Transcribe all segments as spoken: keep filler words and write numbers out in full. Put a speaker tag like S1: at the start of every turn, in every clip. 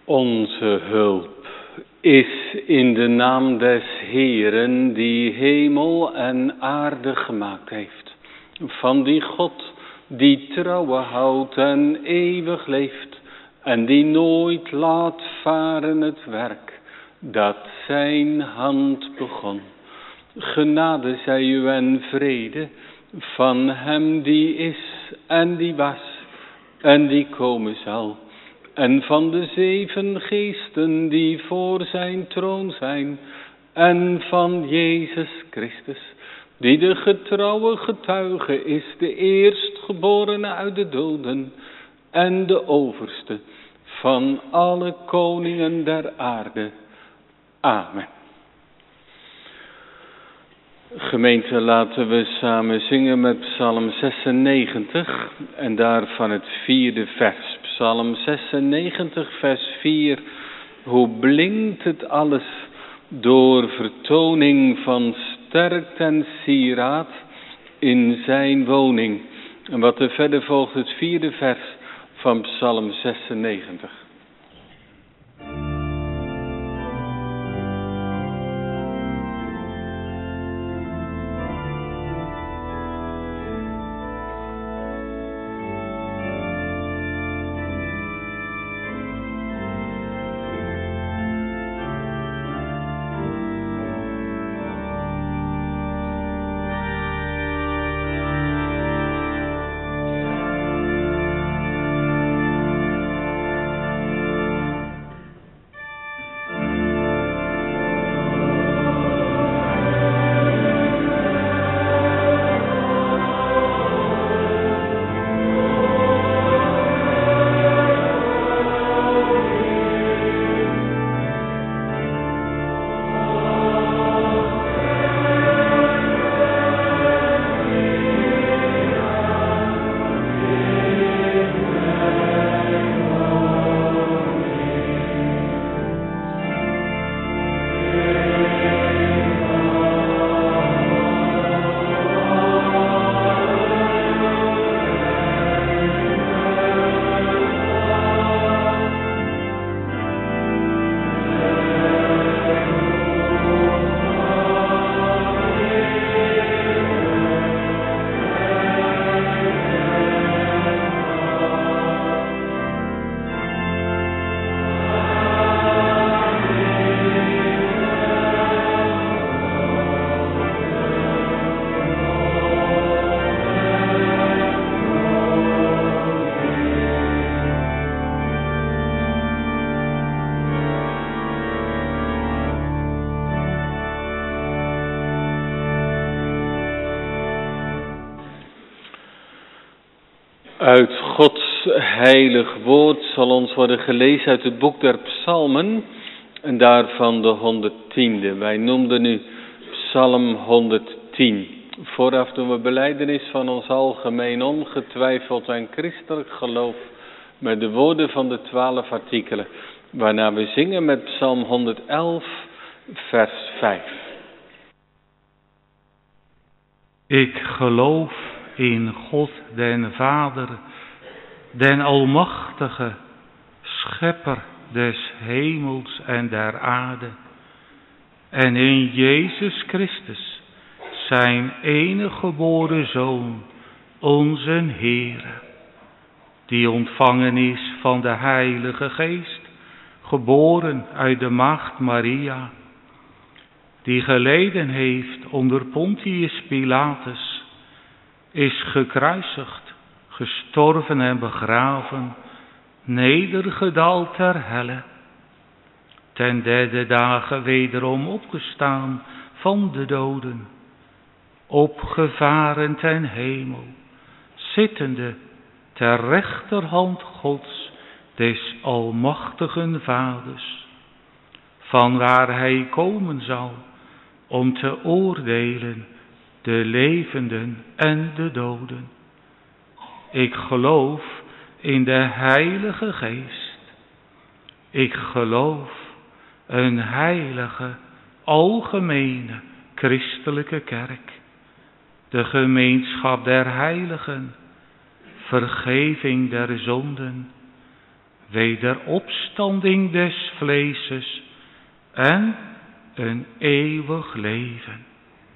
S1: Onze hulp is in de naam des Heeren, die hemel en aarde gemaakt heeft. Van die God die trouwe houdt en eeuwig leeft, en die nooit laat varen het werk dat zijn hand begon. Genade zij u en vrede van hem die is en die was en die komen zal. En van de zeven geesten die voor zijn troon zijn. En van Jezus Christus, die de getrouwe getuige is, de eerstgeborene uit de doden. En de overste van alle koningen der aarde. Amen. Gemeente, laten we samen zingen met Psalm zesennegentig en daarvan het vierde vers. Psalm zesennegentig, vers vier. Hoe blinkt het alles door vertoning van sterkte en sieraad in zijn woning. En wat er verder volgt, het vierde vers van Psalm zesennegentig. Uit Gods heilig woord zal ons worden gelezen uit het boek der Psalmen en daarvan de honderdtiende. Wij noemden nu Psalm honderdtien. Vooraf doen we belijdenis van ons algemeen ongetwijfeld en christelijk geloof met de woorden van de twaalf artikelen, waarna we zingen met Psalm honderdelf, vers vijf.
S2: Ik geloof in God den Vader, den Almachtige, Schepper des hemels en der aarde, en in Jezus Christus, zijn enige geboren Zoon, onze Heere, die ontvangen is van de Heilige Geest, geboren uit de maagd Maria, die geleden heeft onder Pontius Pilatus, is gekruisigd, gestorven en begraven, nedergedaald ter helle, ten derde dagen wederom opgestaan van de doden, opgevaren ten hemel, zittende ter rechterhand Gods, des almachtigen Vaders, vanwaar hij komen zal om te oordelen de levenden en de doden. Ik geloof in de Heilige Geest. Ik geloof een heilige, algemene, christelijke kerk, de gemeenschap der heiligen, vergeving der zonden, wederopstanding des vleeses en een eeuwig leven.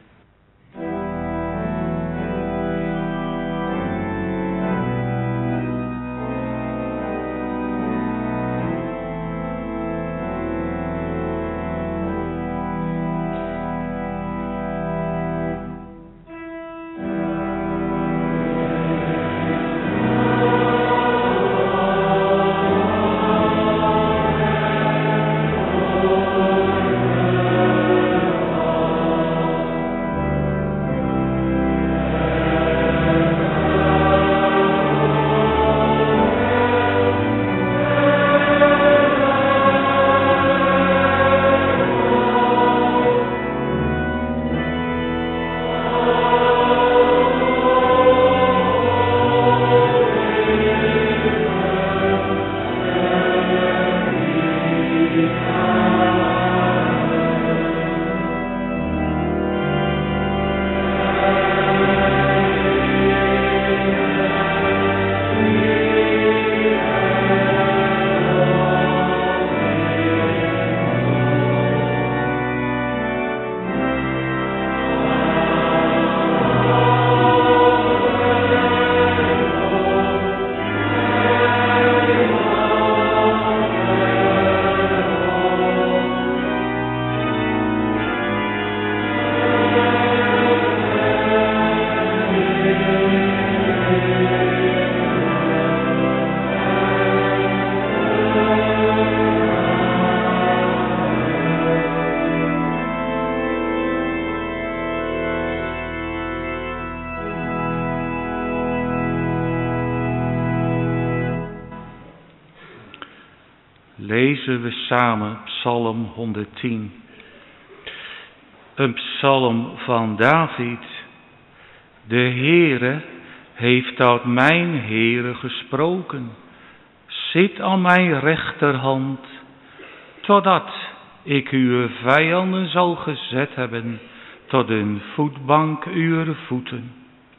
S2: Lezen we samen Psalm honderdtien. Een psalm van David. De Heere heeft tot mijn Heere gesproken. Zit aan mijn rechterhand, totdat ik uw vijanden zal gezet hebben tot een voetbank uw voeten.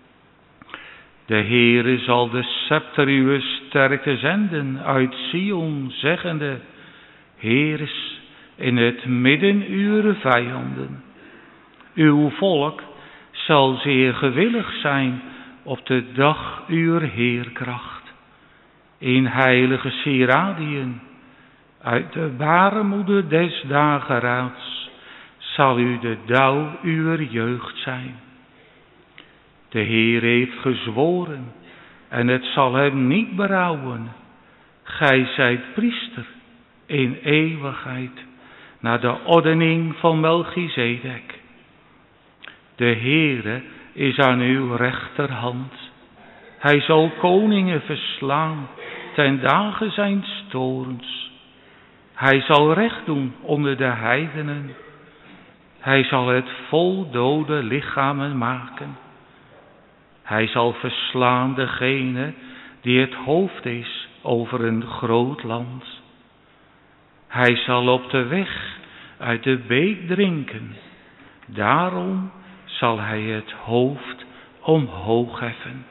S2: De Heere zal de scepter uw sterkte zenden uit Sion, zeggende, Heeres in het midden uw vijanden. Uw volk zal zeer gewillig zijn op de dag uw heerkracht. In heilige sieradiën, uit de baarmoeder des dageraads, zal u de dauw uw jeugd zijn. De Heer heeft gezworen en het zal hem niet berouwen. Gij zijt priester in eeuwigheid naar de ordening van Melchizedek. De Heere is aan uw rechterhand. Hij zal koningen verslaan ten dagen zijn toorns. Hij zal recht doen onder de heidenen. Hij zal het vol dode lichamen maken. Hij zal verslaan degene die het hoofd is over een groot land. Hij zal op de weg uit de beek drinken. Daarom zal hij het hoofd omhoog heffen.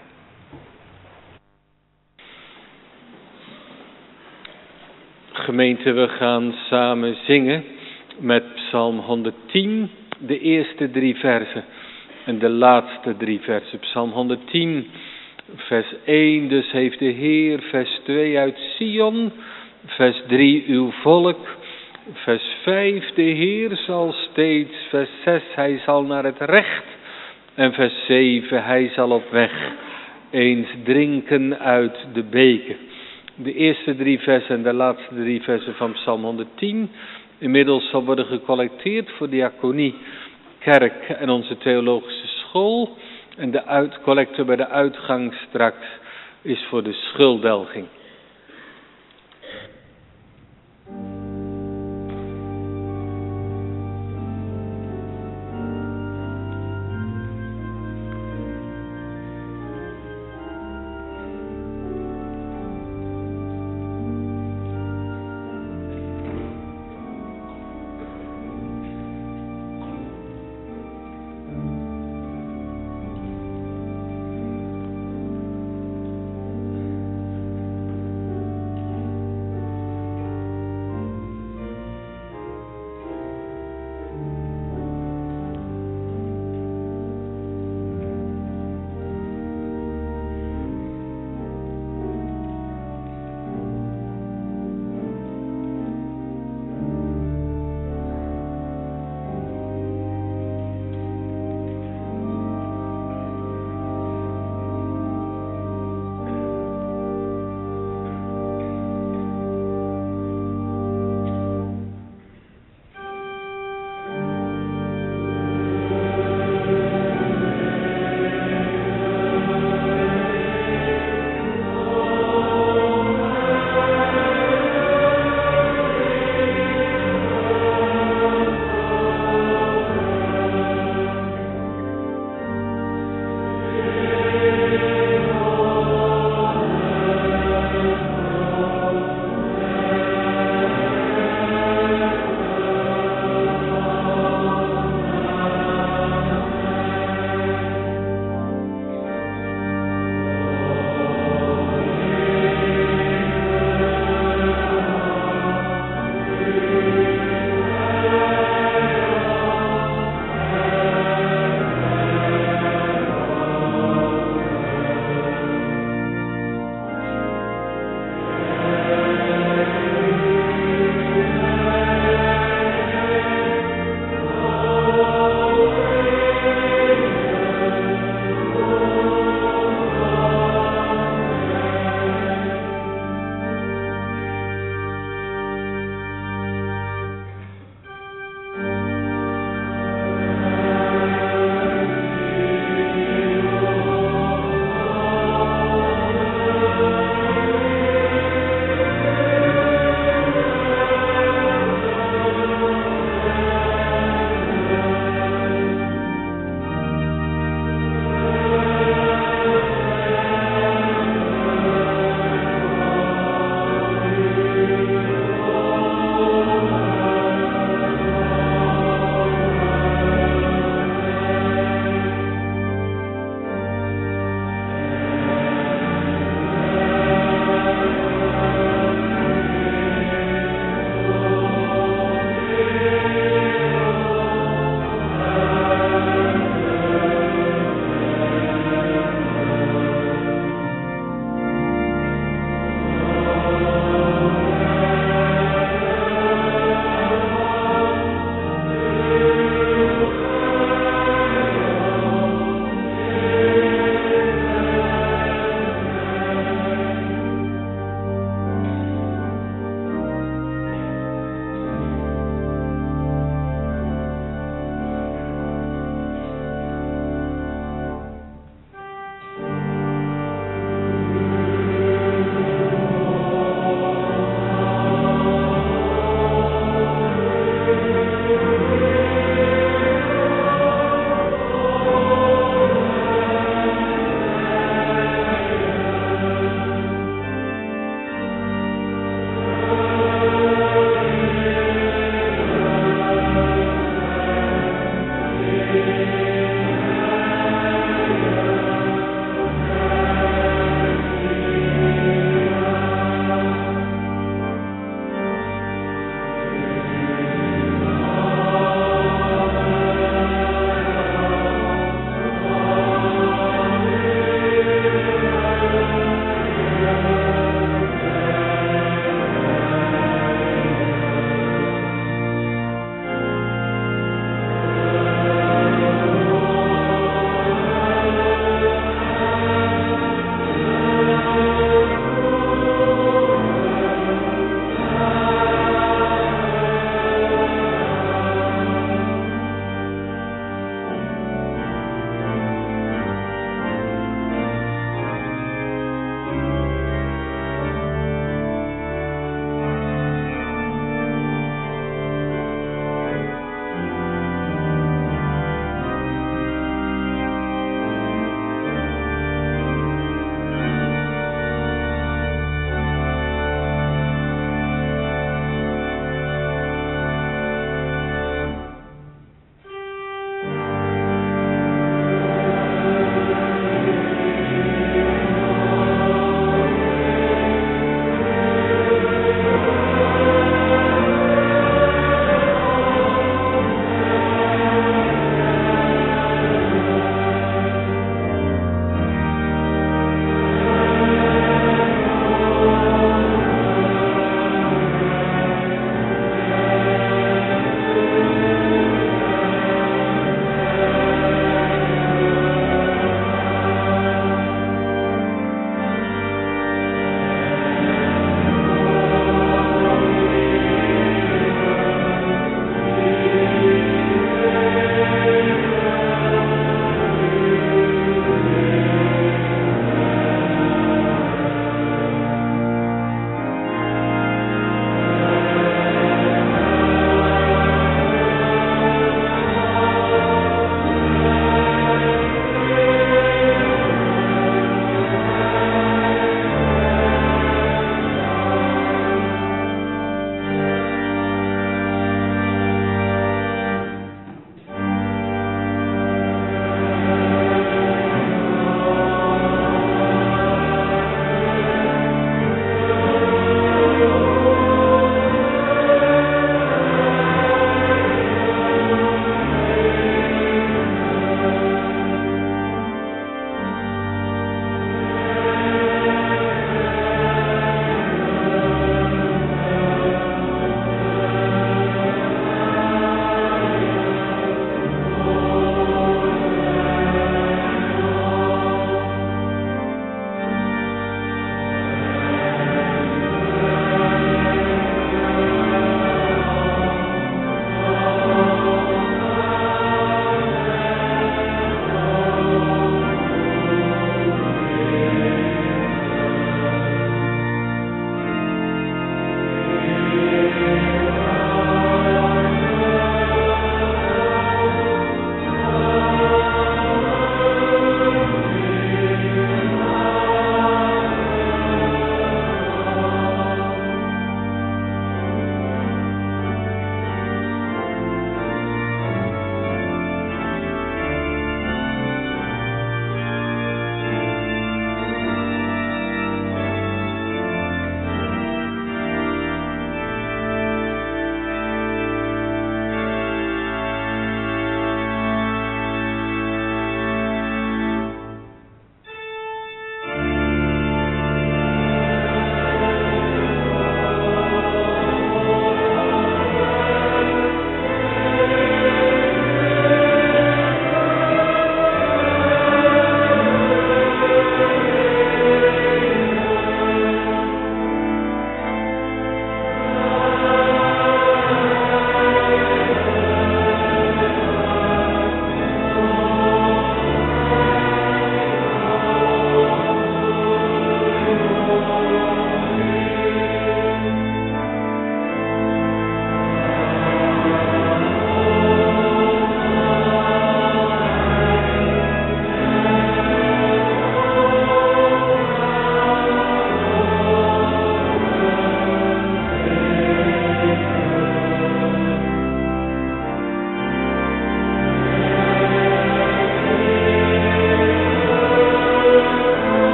S1: Gemeente, we gaan samen zingen met Psalm honderdtien, de eerste drie versen en de laatste drie versen. Psalm honderdtien, vers één, dus heeft de Heer, vers twee uit Sion, vers drie, uw volk, vers vijf, de Heer zal steeds, vers zes, hij zal naar het recht, en vers zeven, hij zal op weg eens drinken uit de beken. De eerste drie versen en de laatste drie versen van Psalm honderdtien. Inmiddels zal worden gecollecteerd voor diaconie, kerk en onze theologische school. En de uitcollecte bij de uitgang straks is voor de schulddelging.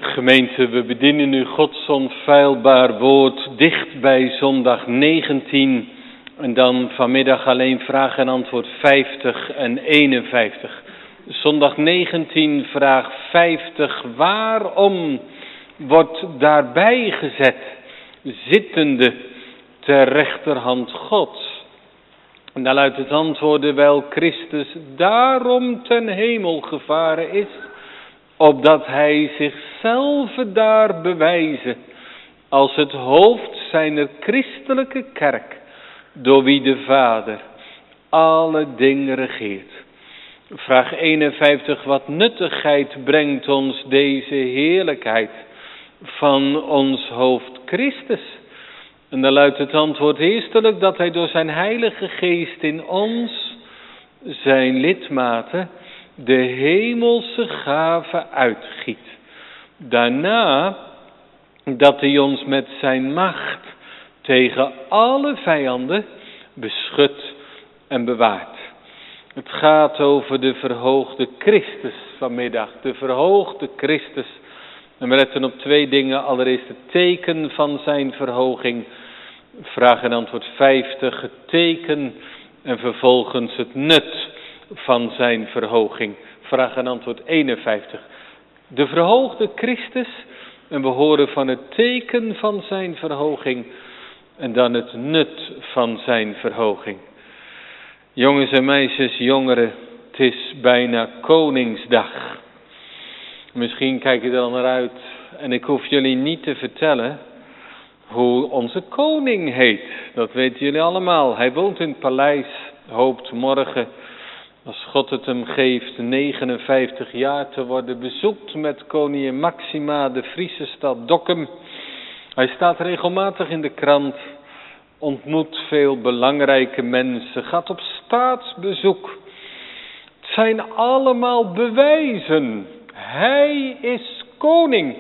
S1: Gemeente, we bedienen nu Gods onfeilbaar woord dicht bij zondag negentien en dan vanmiddag alleen vraag en antwoord vijftig en eenenvijftig. Zondag negentien, vraag vijftig, waarom wordt daarbij gezet, zittende ter rechterhand Gods? En daar luidt het antwoord, wel Christus daarom ten hemel gevaren is, opdat hij zichzelf daar bewijze als het hoofd zijner christelijke kerk, door wie de Vader alle dingen regeert. Vraag eenenvijftig, wat nuttigheid brengt ons deze heerlijkheid van ons hoofd Christus? En dan luidt het antwoord eerstelijk dat hij door zijn heilige geest in ons, zijn lidmaten, de hemelse gave uitgiet. Daarna dat hij ons met zijn macht tegen alle vijanden beschut en bewaart. Het gaat over de verhoogde Christus vanmiddag. De verhoogde Christus. En we letten op twee dingen. Allereerst het teken van zijn verhoging. Vraag en antwoord vijftig. Het teken en vervolgens het nut van zijn verhoging. Vraag en antwoord eenenvijftig. De verhoogde Christus. En we horen van het teken van zijn verhoging. En dan het nut van zijn verhoging. Jongens en meisjes, jongeren, het is bijna Koningsdag. Misschien kijk je er al naar uit. En ik hoef jullie niet te vertellen hoe onze koning heet. Dat weten jullie allemaal. Hij woont in het paleis, hoopt morgen, als God het hem geeft, negenenvijftig jaar te worden, bezoekt met koningin Maxima, de Friese stad Dokkum. Hij staat regelmatig in de krant, ontmoet veel belangrijke mensen, gaat op staatsbezoek. Het zijn allemaal bewijzen. Hij is koning.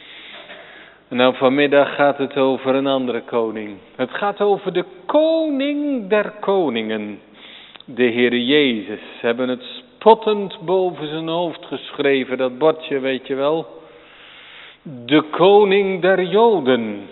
S1: En nou vanmiddag gaat het over een andere koning. Het gaat over de koning der koningen. De Heer Jezus. Ze hebben het spottend boven zijn hoofd geschreven, dat bordje weet je wel. De koning der Joden.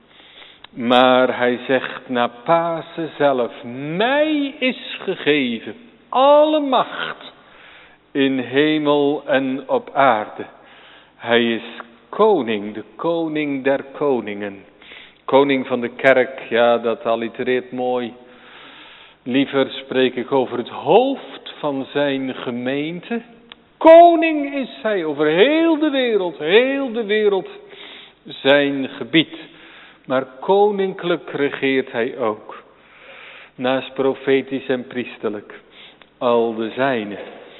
S1: Maar hij zegt na Pasen zelf, mij is gegeven alle macht in hemel en op aarde. Hij is koning, de koning der koningen. Koning van de kerk, ja dat allitereert mooi. Liever spreek ik over het hoofd van zijn gemeente. Koning is hij over heel de wereld, heel de wereld zijn gebied. Maar koninklijk regeert hij ook. Naast profetisch en priesterlijk, al de zijne.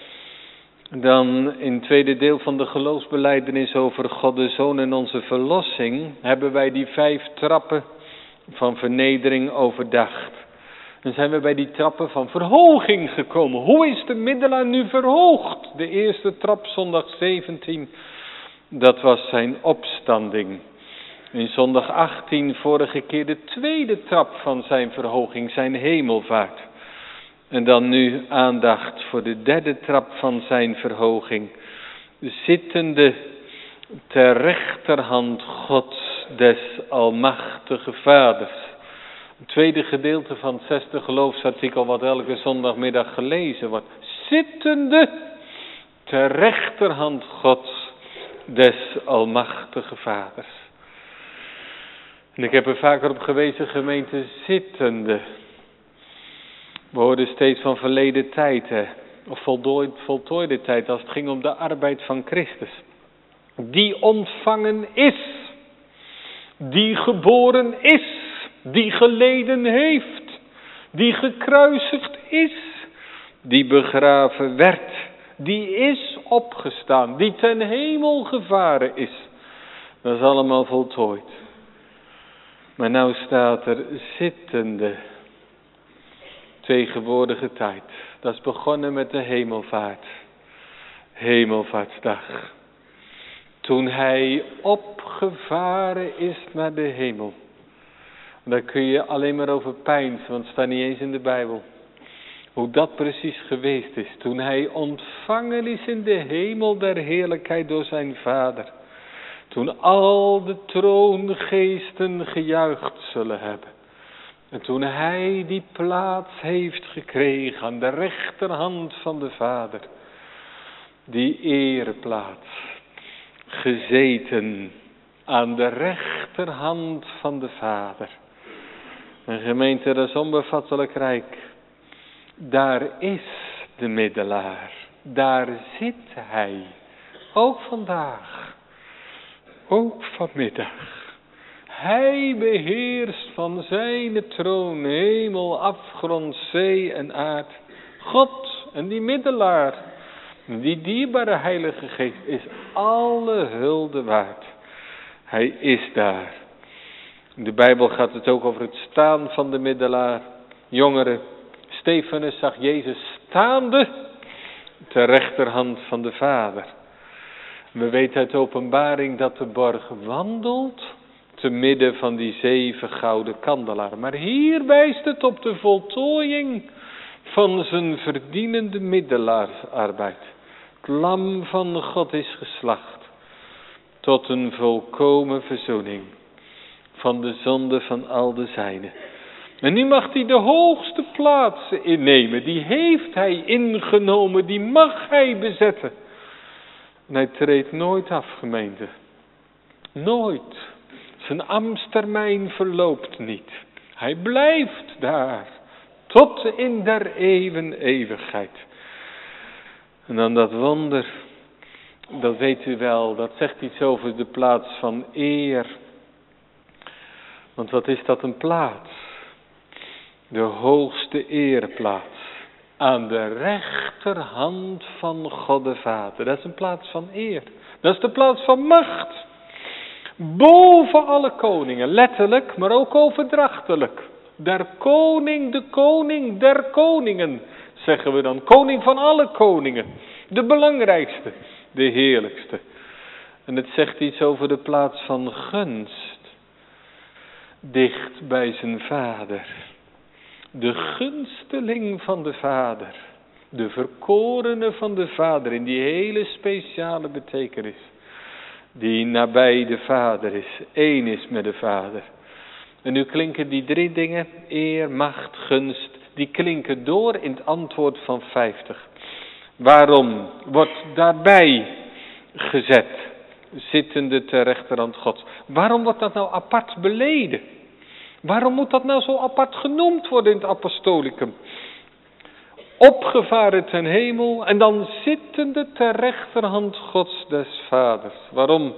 S1: Dan in het tweede deel van de geloofsbelijdenis over God de Zoon en onze verlossing hebben wij die vijf trappen van vernedering overdacht. Dan zijn we bij die trappen van verhoging gekomen. Hoe is de middelaar nu verhoogd? De eerste trap, zondag zeventien, dat was zijn opstanding. In zondag achttien, vorige keer de tweede trap van zijn verhoging, zijn hemelvaart. En dan nu aandacht voor de derde trap van zijn verhoging. Zittende ter rechterhand Gods des almachtige Vaders. Het tweede gedeelte van het zesde geloofsartikel wat elke zondagmiddag gelezen wordt. Zittende ter rechterhand Gods des almachtige Vaders. En ik heb er vaker op gewezen, gemeente, zittende. We hoorden steeds van verleden tijd, hè? Of voltooid, voltooide tijd, als het ging om de arbeid van Christus. Die ontvangen is, die geboren is, die geleden heeft, die gekruisigd is, die begraven werd, die is opgestaan, die ten hemel gevaren is. Dat is allemaal voltooid. Maar nou staat er zittende, tegenwoordige tijd. Dat is begonnen met de hemelvaart, hemelvaartsdag. Toen hij opgevaren is naar de hemel. Daar kun je alleen maar over peinzen, want het staat niet eens in de Bijbel. Hoe dat precies geweest is. Toen hij ontvangen is in de hemel der heerlijkheid door zijn Vader. Toen al de troongeesten gejuicht zullen hebben. En toen hij die plaats heeft gekregen aan de rechterhand van de Vader. Die ereplaats. Gezeten aan de rechterhand van de Vader. Een gemeente, dat is onbevattelijk rijk. Daar is de middelaar. Daar zit hij. Ook vandaag. Ook vanmiddag. Hij beheerst van zijn troon hemel, afgrond, zee en aard. God en die middelaar, die dierbare Heilige Geest, is alle hulde waard. Hij is daar. In de Bijbel gaat het ook over het staan van de middelaar. Jongeren, Stefanus zag Jezus staande ter rechterhand van de Vader. We weten uit Openbaring dat de borg wandelt te midden van die zeven gouden kandelaren. Maar hier wijst het op de voltooiing van zijn verdienende middelaarsarbeid. Het lam van God is geslacht tot een volkomen verzoening van de zonde van al de zijnen. En nu mag hij de hoogste plaatsen innemen. Die heeft hij ingenomen, die mag hij bezetten. En hij treedt nooit af, gemeente. Nooit. Zijn ambtstermijn verloopt niet. Hij blijft daar. Tot in der eeuwen eeuwigheid. En dan dat wonder. Dat weet u wel. Dat zegt iets over de plaats van eer. Want wat is dat een plaats? De hoogste ereplaats. Aan de rechterhand van God de Vader. Dat is een plaats van eer. Dat is de plaats van macht. Boven alle koningen. Letterlijk, maar ook overdrachtelijk. Der koning, de koning der koningen. Zeggen we dan. Koning van alle koningen. De belangrijkste. De heerlijkste. En het zegt iets over de plaats van gunst. Dicht bij zijn Vader. De gunsteling van de Vader. De verkorene van de Vader in die hele speciale betekenis. Die nabij de Vader is. Eén is met de Vader. En nu klinken die drie dingen. Eer, macht, gunst. Die klinken door in het antwoord van vijftig. Waarom wordt daarbij gezet? Zittende ter rechterhand Gods. Waarom wordt dat nou apart beleden? Waarom moet dat nou zo apart genoemd worden in het apostolicum? Opgevaren ten hemel en dan zittende ter rechterhand Gods des Vaders. Waarom?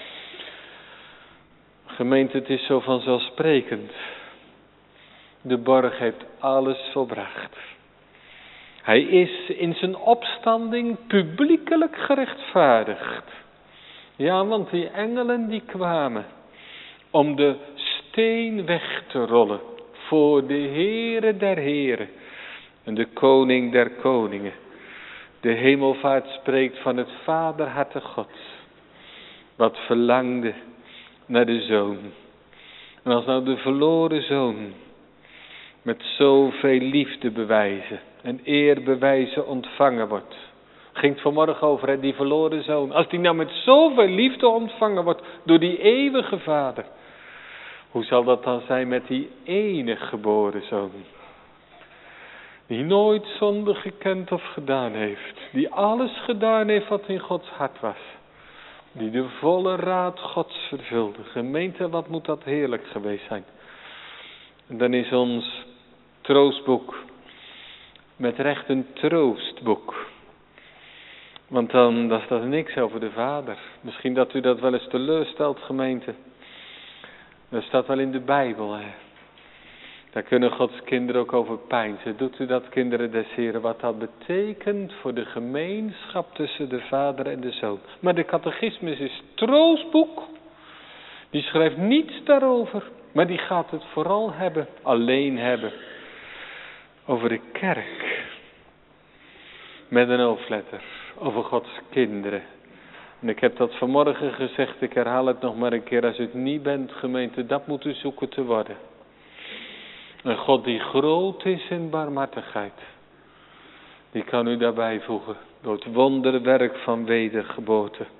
S1: Gemeente, het is zo vanzelfsprekend. De borg heeft alles volbracht. Hij is in zijn opstanding publiekelijk gerechtvaardigd. Ja, want die engelen die kwamen om de steen weg te rollen voor de Heere der Heren en de Koning der Koningen. De hemelvaart spreekt van het vaderharte Gods, wat verlangde naar de Zoon. En als nou de verloren Zoon met zoveel liefde bewijzen en eerbewijzen ontvangen wordt. Ging het vanmorgen over, hè, die verloren Zoon. Als die nou met zoveel liefde ontvangen wordt door die eeuwige Vader. Hoe zal dat dan zijn met die enige geboren Zoon? Die nooit zonde gekend of gedaan heeft. Die alles gedaan heeft wat in Gods hart was. Die de volle raad Gods vervulde. Gemeente, wat moet dat heerlijk geweest zijn. En dan is ons troostboek met recht een troostboek. Want dan, dan staat er niks over de Vader. Misschien dat u dat wel eens teleurstelt, gemeente. Dat staat wel in de Bijbel, hè. Daar kunnen Gods kinderen ook over peinzen. Doet u dat, kinderen des Heren, wat dat betekent voor de gemeenschap tussen de Vader en de Zoon. Maar de catechismus is troostboek. Die schrijft niets daarover. Maar die gaat het vooral hebben, alleen hebben, over de kerk. Met een hoofdletter, over Gods kinderen. En ik heb dat vanmorgen gezegd, ik herhaal het nog maar een keer. Als u het niet bent, gemeente, dat moet u zoeken te worden. Een God die groot is in barmhartigheid. Die kan u daarbij voegen. Door het wonderwerk van wedergeboorte.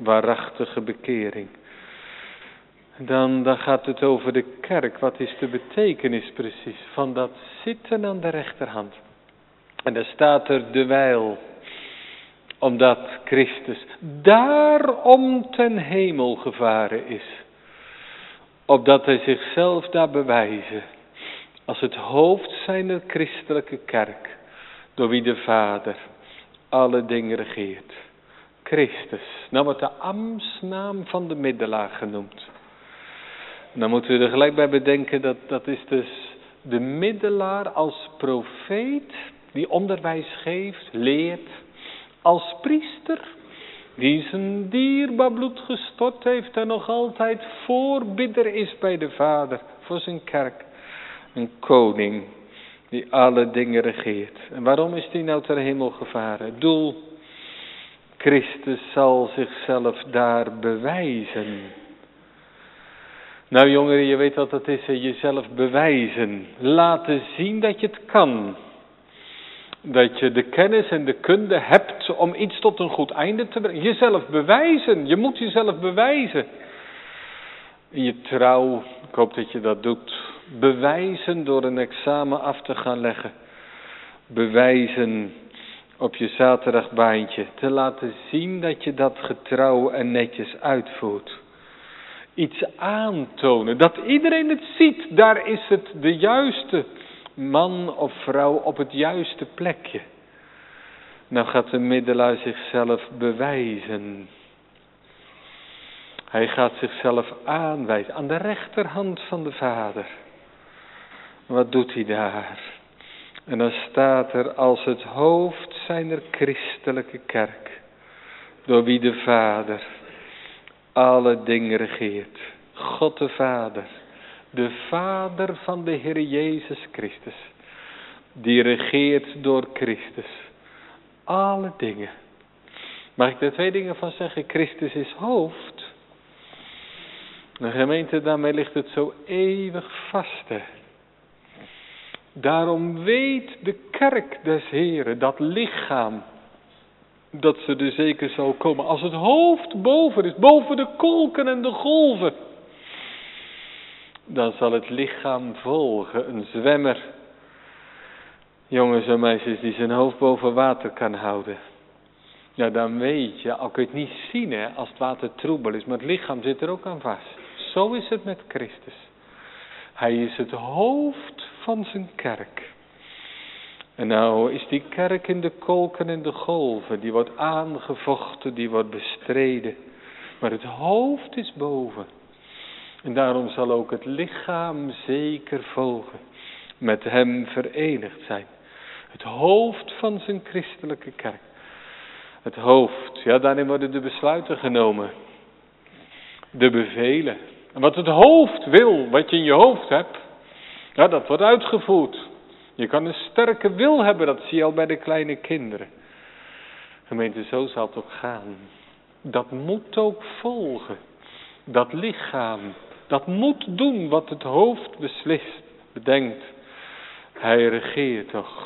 S1: Waarachtige bekering. Dan, dan gaat het over de kerk. Wat is de betekenis precies van dat zitten aan de rechterhand? En daar staat er dewijl, omdat Christus daarom ten hemel gevaren is. Opdat hij zichzelf daar bewijzen als het hoofd zijner christelijke kerk, door wie de Vader alle dingen regeert. Christus, nou wordt de ambtsnaam van de middelaar genoemd. Dan moeten we er gelijk bij bedenken dat dat is dus de middelaar als profeet die onderwijs geeft, leert, als priester die zijn dierbaar bloed gestort heeft en nog altijd voorbidder is bij de Vader voor zijn kerk. Een koning die alle dingen regeert. En waarom is die nou ter hemel gevaren? Het doel, Christus zal zichzelf daar bewijzen. Nou jongeren, je weet wat dat is, jezelf bewijzen. Laten zien dat je het kan. Dat je de kennis en de kunde hebt om iets tot een goed einde te brengen. Jezelf bewijzen, je moet jezelf bewijzen. In je trouw, ik hoop dat je dat doet. Bewijzen door een examen af te gaan leggen. Bewijzen op je zaterdagbaantje. Te laten zien dat je dat getrouw en netjes uitvoert. Iets aantonen, dat iedereen het ziet. Daar is het de juiste man of vrouw op het juiste plekje. Nou gaat de middelaar zichzelf bewijzen. Hij gaat zichzelf aanwijzen aan de rechterhand van de Vader. Wat doet hij daar? En dan staat er als het hoofd zijner christelijke kerk, door wie de Vader alle dingen regeert. God de Vader, de Vader van de Heer Jezus Christus, die regeert door Christus alle dingen. Mag ik er twee dingen van zeggen? Christus is hoofd. De gemeente, daarmee ligt het zo eeuwig vast. Hè? Daarom weet de kerk des Heren, dat lichaam, dat ze er zeker zal komen. Als het hoofd boven is, boven de kolken en de golven, dan zal het lichaam volgen. Een zwemmer, jongens en meisjes, die zijn hoofd boven water kan houden. Ja, dan weet je, al kun je het niet zien hè, als het water troebel is, maar het lichaam zit er ook aan vast. Zo is het met Christus. Hij is het hoofd van zijn kerk. En nou is die kerk in de kolken en de golven, die wordt aangevochten, die wordt bestreden. Maar het hoofd is boven. En daarom zal ook het lichaam zeker volgen, met hem verenigd zijn. Het hoofd van zijn christelijke kerk. Het hoofd, ja, daarin worden de besluiten genomen. De bevelen. En wat het hoofd wil, wat je in je hoofd hebt, ja, dat wordt uitgevoerd. Je kan een sterke wil hebben, dat zie je al bij de kleine kinderen. Gemeente, zo zal het ook gaan. Dat moet ook volgen. Dat lichaam, dat moet doen wat het hoofd beslist, bedenkt. Hij regeert toch.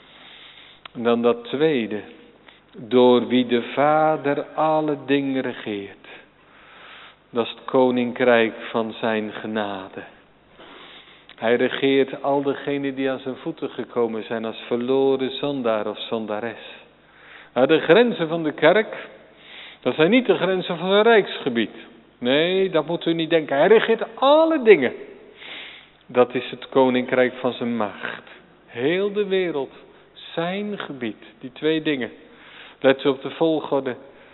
S1: En dan dat tweede. Door wie de Vader alle dingen regeert. Dat is het koninkrijk van zijn genade. Hij regeert al degenen die aan zijn voeten gekomen zijn als verloren zondaar of zondares. Nou, de grenzen van de kerk, dat zijn niet de grenzen van een rijksgebied. Nee, dat moet u niet denken. Hij regeert alle dingen. Dat is het koninkrijk van zijn macht. Heel de wereld, zijn gebied, die twee dingen. Let op de volgorde.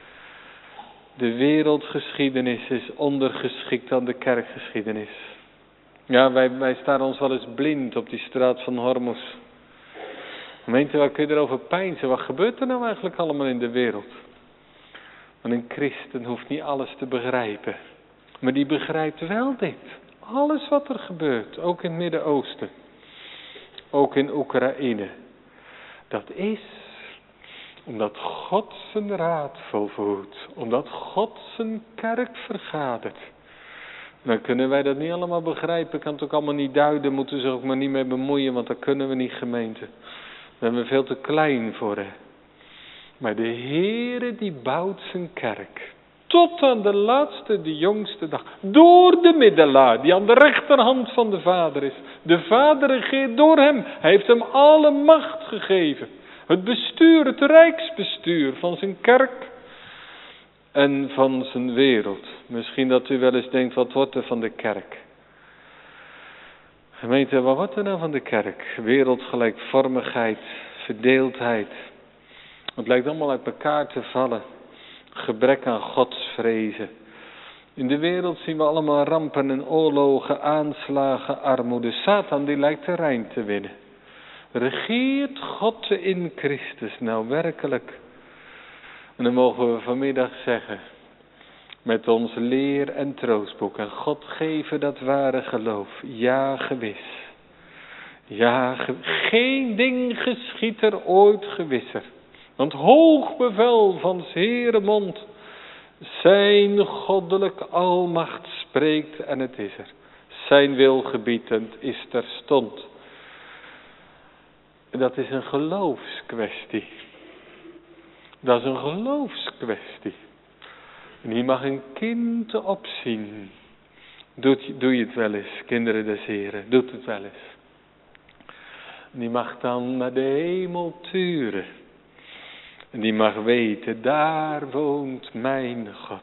S1: De wereldgeschiedenis is ondergeschikt aan de kerkgeschiedenis. Ja, wij, wij staan ons wel eens blind op die straat van Hormuz. Gemeente, waar kun je erover peinzen? Wat gebeurt er nou eigenlijk allemaal in de wereld? Want een christen hoeft niet alles te begrijpen. Maar die begrijpt wel dit. Alles wat er gebeurt, ook in het Midden-Oosten. Ook in Oekraïne. Dat is omdat God zijn raad volvoert. Omdat God zijn kerk vergadert. Dan kunnen wij dat niet allemaal begrijpen. Kan het ook allemaal niet duiden. Moeten ze ook maar niet mee bemoeien. Want dat kunnen we niet, gemeente. Daar zijn we veel te klein voor. Hè? Maar de Heere die bouwt zijn kerk.
S3: tot aan de laatste, de jongste dag. Door de middelaar die aan de rechterhand van de Vader is. De Vader regeert door hem. Hij heeft hem alle macht gegeven. Het bestuur, het rijksbestuur van zijn kerk en van zijn wereld. Misschien dat u wel eens denkt, wat wordt er van de kerk? Gemeente, wat wordt er nou van de kerk? Wereldgelijkvormigheid, verdeeldheid. Het lijkt allemaal uit elkaar te vallen. Gebrek aan godsvrezen. In de wereld zien we allemaal rampen en oorlogen, aanslagen, armoede. Satan die lijkt terrein te winnen. Regeert God in Christus nou werkelijk? En dan mogen we vanmiddag zeggen, met ons leer- en troostboek, en God geven dat ware geloof. Ja, gewis. Ja, ge- geen ding geschiet er ooit gewisser. Want hoog bevel van 's Heere mond, zijn goddelijk almacht spreekt en het is er. Zijn wil gebiedend is terstond. Dat is een geloofskwestie. Dat is een geloofskwestie. En hier mag een kind opzien. Doe, doe je het wel eens, kinderen des Heren, doet het wel eens. En die mag dan naar de hemel turen. En die mag weten, daar woont mijn God.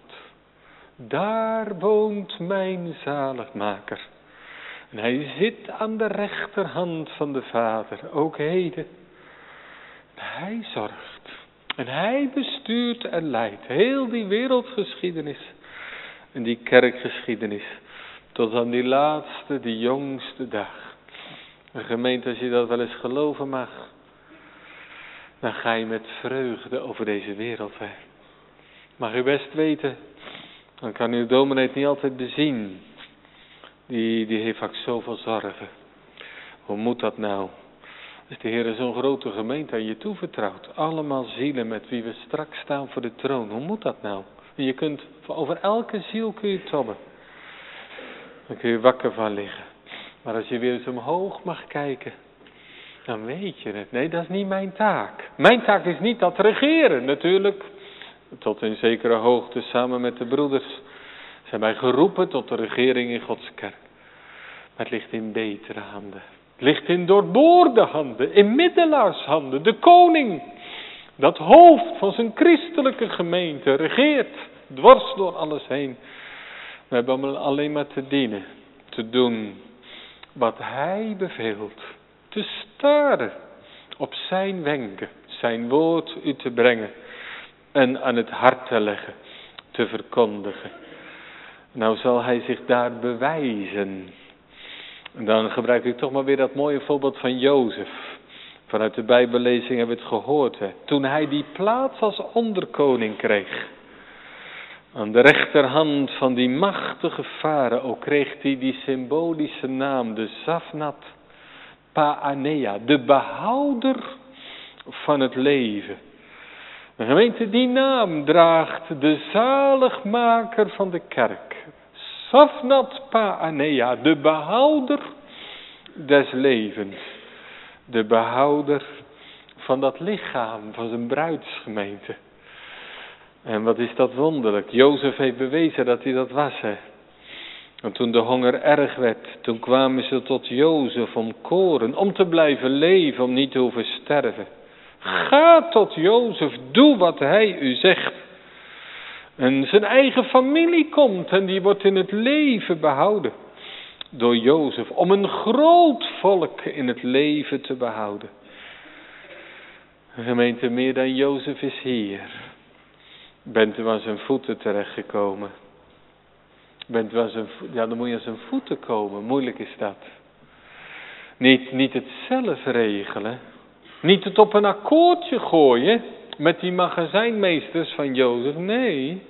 S3: Daar woont mijn zaligmaker. En hij zit aan de rechterhand van de Vader, ook heden. Hij zorgt. En hij bestuurt en leidt heel die wereldgeschiedenis. En die kerkgeschiedenis. Tot aan die laatste, die jongste dag. En gemeente, als je dat wel eens geloven mag. Dan ga je met vreugde over deze wereld heen. Mag u best weten. Dan kan uw dominee het niet altijd bezien. Die, die heeft vaak zoveel zorgen. Hoe moet dat nou? Als de Heer zo'n grote gemeente aan je toevertrouwt. Allemaal zielen met wie we straks staan voor de troon. Hoe moet dat nou? En je kunt, over elke ziel kun je tobben. Dan kun je wakker van liggen. Maar als je weer eens omhoog mag kijken. Dan weet je het. Nee, dat is niet mijn taak. Mijn taak is niet dat regeren. Natuurlijk, tot in zekere hoogte samen met de broeders. Zijn wij geroepen tot de regering in Gods kerk. Maar het ligt in betere handen. Het ligt in doorboorde handen, in middelaarshanden. De koning, dat hoofd van zijn christelijke gemeente, regeert dwars door alles heen. We hebben alleen maar te dienen, te doen wat hij beveelt. Te staren op zijn wenken, zijn woord u te brengen en aan het hart te leggen, te verkondigen. Nou zal hij zich daar bewijzen. En dan gebruik ik toch maar weer dat mooie voorbeeld van Jozef. Vanuit de Bijbellezing hebben we het gehoord. Hè. Toen hij die plaats als onderkoning kreeg. Aan de rechterhand van die machtige farao kreeg hij die symbolische naam. De Zafnat Paanea. De behouder van het leven. De gemeente, die naam draagt de zaligmaker van de kerk. Zafnat Paanea, de behouder des levens. De behouder van dat lichaam, van zijn bruidsgemeente. En wat is dat wonderlijk. Jozef heeft bewezen dat hij dat was. Hè. En toen de honger erg werd, toen kwamen ze tot Jozef om koren, om te blijven leven, om niet te hoeven sterven. Ga tot Jozef, doe wat hij u zegt. En zijn eigen familie komt en die wordt in het leven behouden door Jozef. Om een groot volk in het leven te behouden. Gemeente, meer dan Jozef is hier. Bent u aan zijn voeten terechtgekomen? Bent u aan zijn voeten? Ja, dan moet je aan zijn voeten komen. Moeilijk is dat. Niet, niet het zelf regelen. Niet het op een akkoordje gooien met die magazijnmeesters van Jozef. Nee.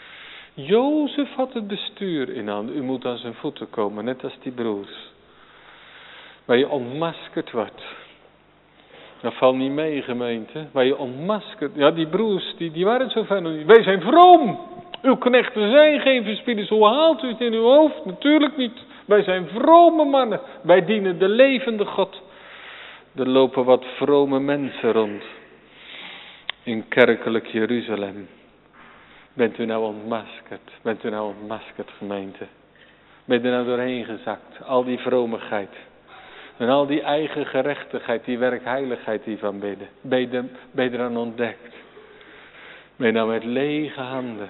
S3: Jozef had het bestuur in handen. U moet aan zijn voeten komen, net als die broers. Waar je ontmaskerd wordt. Dat valt niet mee, gemeente. Waar je ontmaskerd... Ja, die broers, die, die waren zo ver nog niet. Wij zijn vroom. Uw knechten zijn geen verspieders. Hoe haalt u het in uw hoofd? Natuurlijk niet. Wij zijn vrome mannen. Wij dienen de levende God. Er lopen wat vrome mensen rond. In kerkelijk Jeruzalem. Bent u nou ontmaskerd? Bent u nou ontmaskerd, gemeente? Ben je er nou doorheen gezakt? Al die vromigheid. En al die eigen gerechtigheid, die werkheiligheid die van binnen. Ben je, er, ben je eraan ontdekt? Ben je nou met lege handen?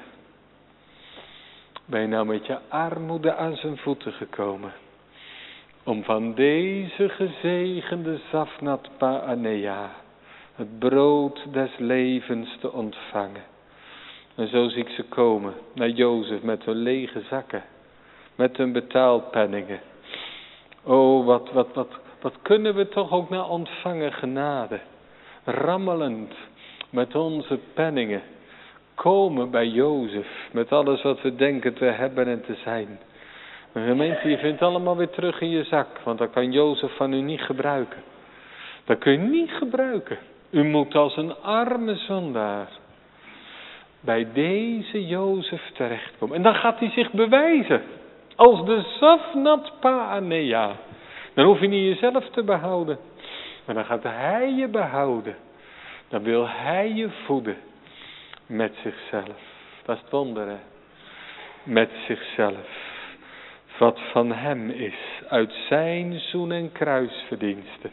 S3: Ben je nou met je armoede aan zijn voeten gekomen? Om van deze gezegende Zafnat Paanea het brood des levens te ontvangen. En zo zie ik ze komen naar Jozef met hun lege zakken. Met hun betaalpenningen. Oh, wat, wat, wat, wat kunnen we toch ook naar ontvangen genade. Rammelend met onze penningen. Komen bij Jozef. Met alles wat we denken te hebben en te zijn. En gemeente, je vindt allemaal weer terug in je zak. Want dat kan Jozef van u niet gebruiken. Dat kun je niet gebruiken. U moet als een arme zondaar bij deze Jozef terechtkomen. En dan gaat hij zich bewijzen. Als de Zafnat Paanea. Dan hoef je niet jezelf te behouden. Maar dan gaat hij je behouden. Dan wil hij je voeden. Met zichzelf. Dat is het wonder, hè. Met zichzelf. Wat van hem is. Uit zijn zoen- en kruisverdiensten.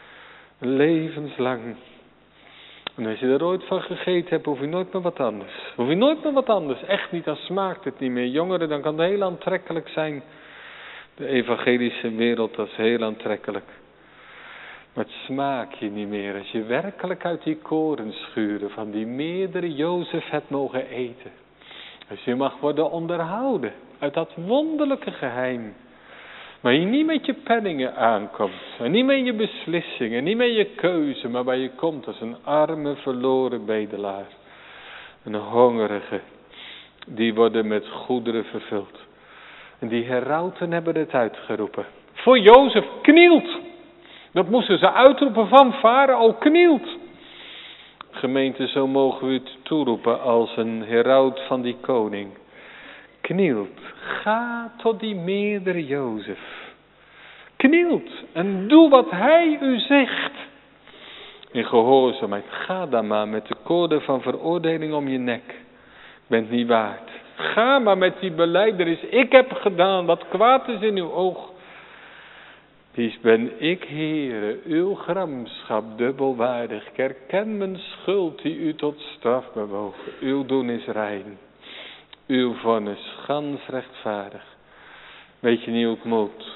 S3: Levenslang. En als je er ooit van gegeten hebt, hoef je nooit meer wat anders. Hoef je nooit meer wat anders. Echt niet, dan smaakt het niet meer. Jongeren, dan kan het heel aantrekkelijk zijn. De evangelische wereld, dat is heel aantrekkelijk. Maar het smaakt je niet meer. Als je werkelijk uit die korenschuren van die meerdere Jozef hebt mogen eten. Als je mag worden onderhouden uit dat wonderlijke geheim. Maar je niet met je penningen aankomt. En niet met je beslissingen. Niet met je keuze. Maar waar je komt als een arme verloren bedelaar. Een hongerige. Die worden met goederen vervuld. En die herauten hebben het uitgeroepen. Voor Jozef, knielt. Dat moesten ze uitroepen van Farao, knielt. Gemeente, zo mogen we het toeroepen als een heraut van die koning. Knielt. Ga tot die meerdere Jozef. Knielt en doe wat hij u zegt. In gehoorzaamheid. Ga dan maar met de koorde van veroordeling om je nek. Bent niet waard. Ga maar met die belijdenis. Ik heb gedaan wat kwaad is in uw oog. Dies ben ik, Heere, uw gramschap dubbelwaardig. Ik herken mijn schuld die u tot straf bewoog. Uw doen is rein. Uw vonnis gans rechtvaardig. Weet je niet hoe het moet?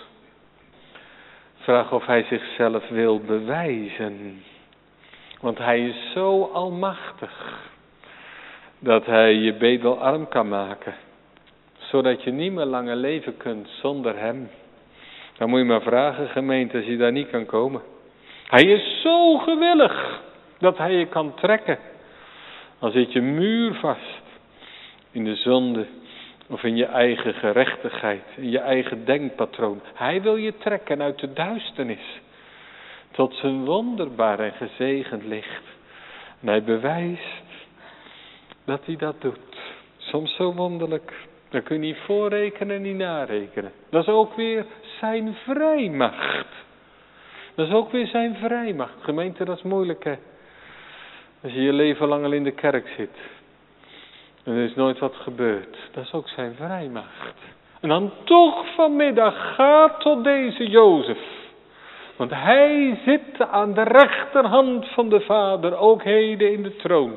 S3: Vraag of hij zichzelf wil bewijzen. Want hij is zo almachtig. Dat hij je bedelarm kan maken. Zodat je niet meer langer leven kunt zonder hem. Dan moet je maar vragen, gemeente, als je daar niet kan komen. Hij is zo gewillig dat hij je kan trekken. Al zit je muurvast in de zonde of in je eigen gerechtigheid, in je eigen denkpatroon. Hij wil je trekken uit de duisternis tot zijn wonderbaar en gezegend licht. En hij bewijst dat hij dat doet. Soms zo wonderlijk. Dat kun je niet voorrekenen en niet narekenen. Dat is ook weer zijn vrijmacht. Dat is ook weer zijn vrijmacht. Gemeente, dat is moeilijk, hè. Als je je leven lang al in de kerk zit. En er is nooit wat gebeurd. Dat is ook zijn vrijmacht. En dan toch vanmiddag gaat tot deze Jozef. Want hij zit aan de rechterhand van de Vader. Ook heden in de troon.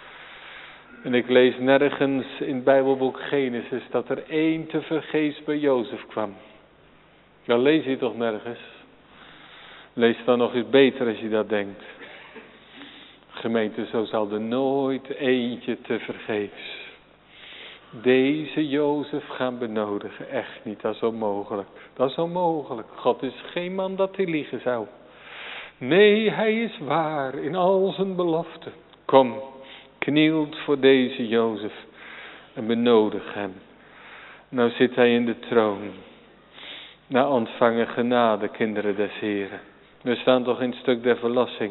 S3: En ik lees nergens in het Bijbelboek Genesis dat er één tevergeefs bij Jozef kwam. Dan lees je toch nergens. Lees dan nog eens beter als je dat denkt. Gemeente, zo zal er nooit eentje tevergeefs deze Jozef gaan benodigen. Echt niet, dat is onmogelijk. Dat is onmogelijk. God is geen man dat hij liegen zou. Nee, hij is waar in al zijn beloften. Kom. Knielt voor deze Jozef en benodig hem. Nou zit hij in de troon. Nou ontvangen genade, kinderen des Heren. We staan toch in het stuk der verlossing.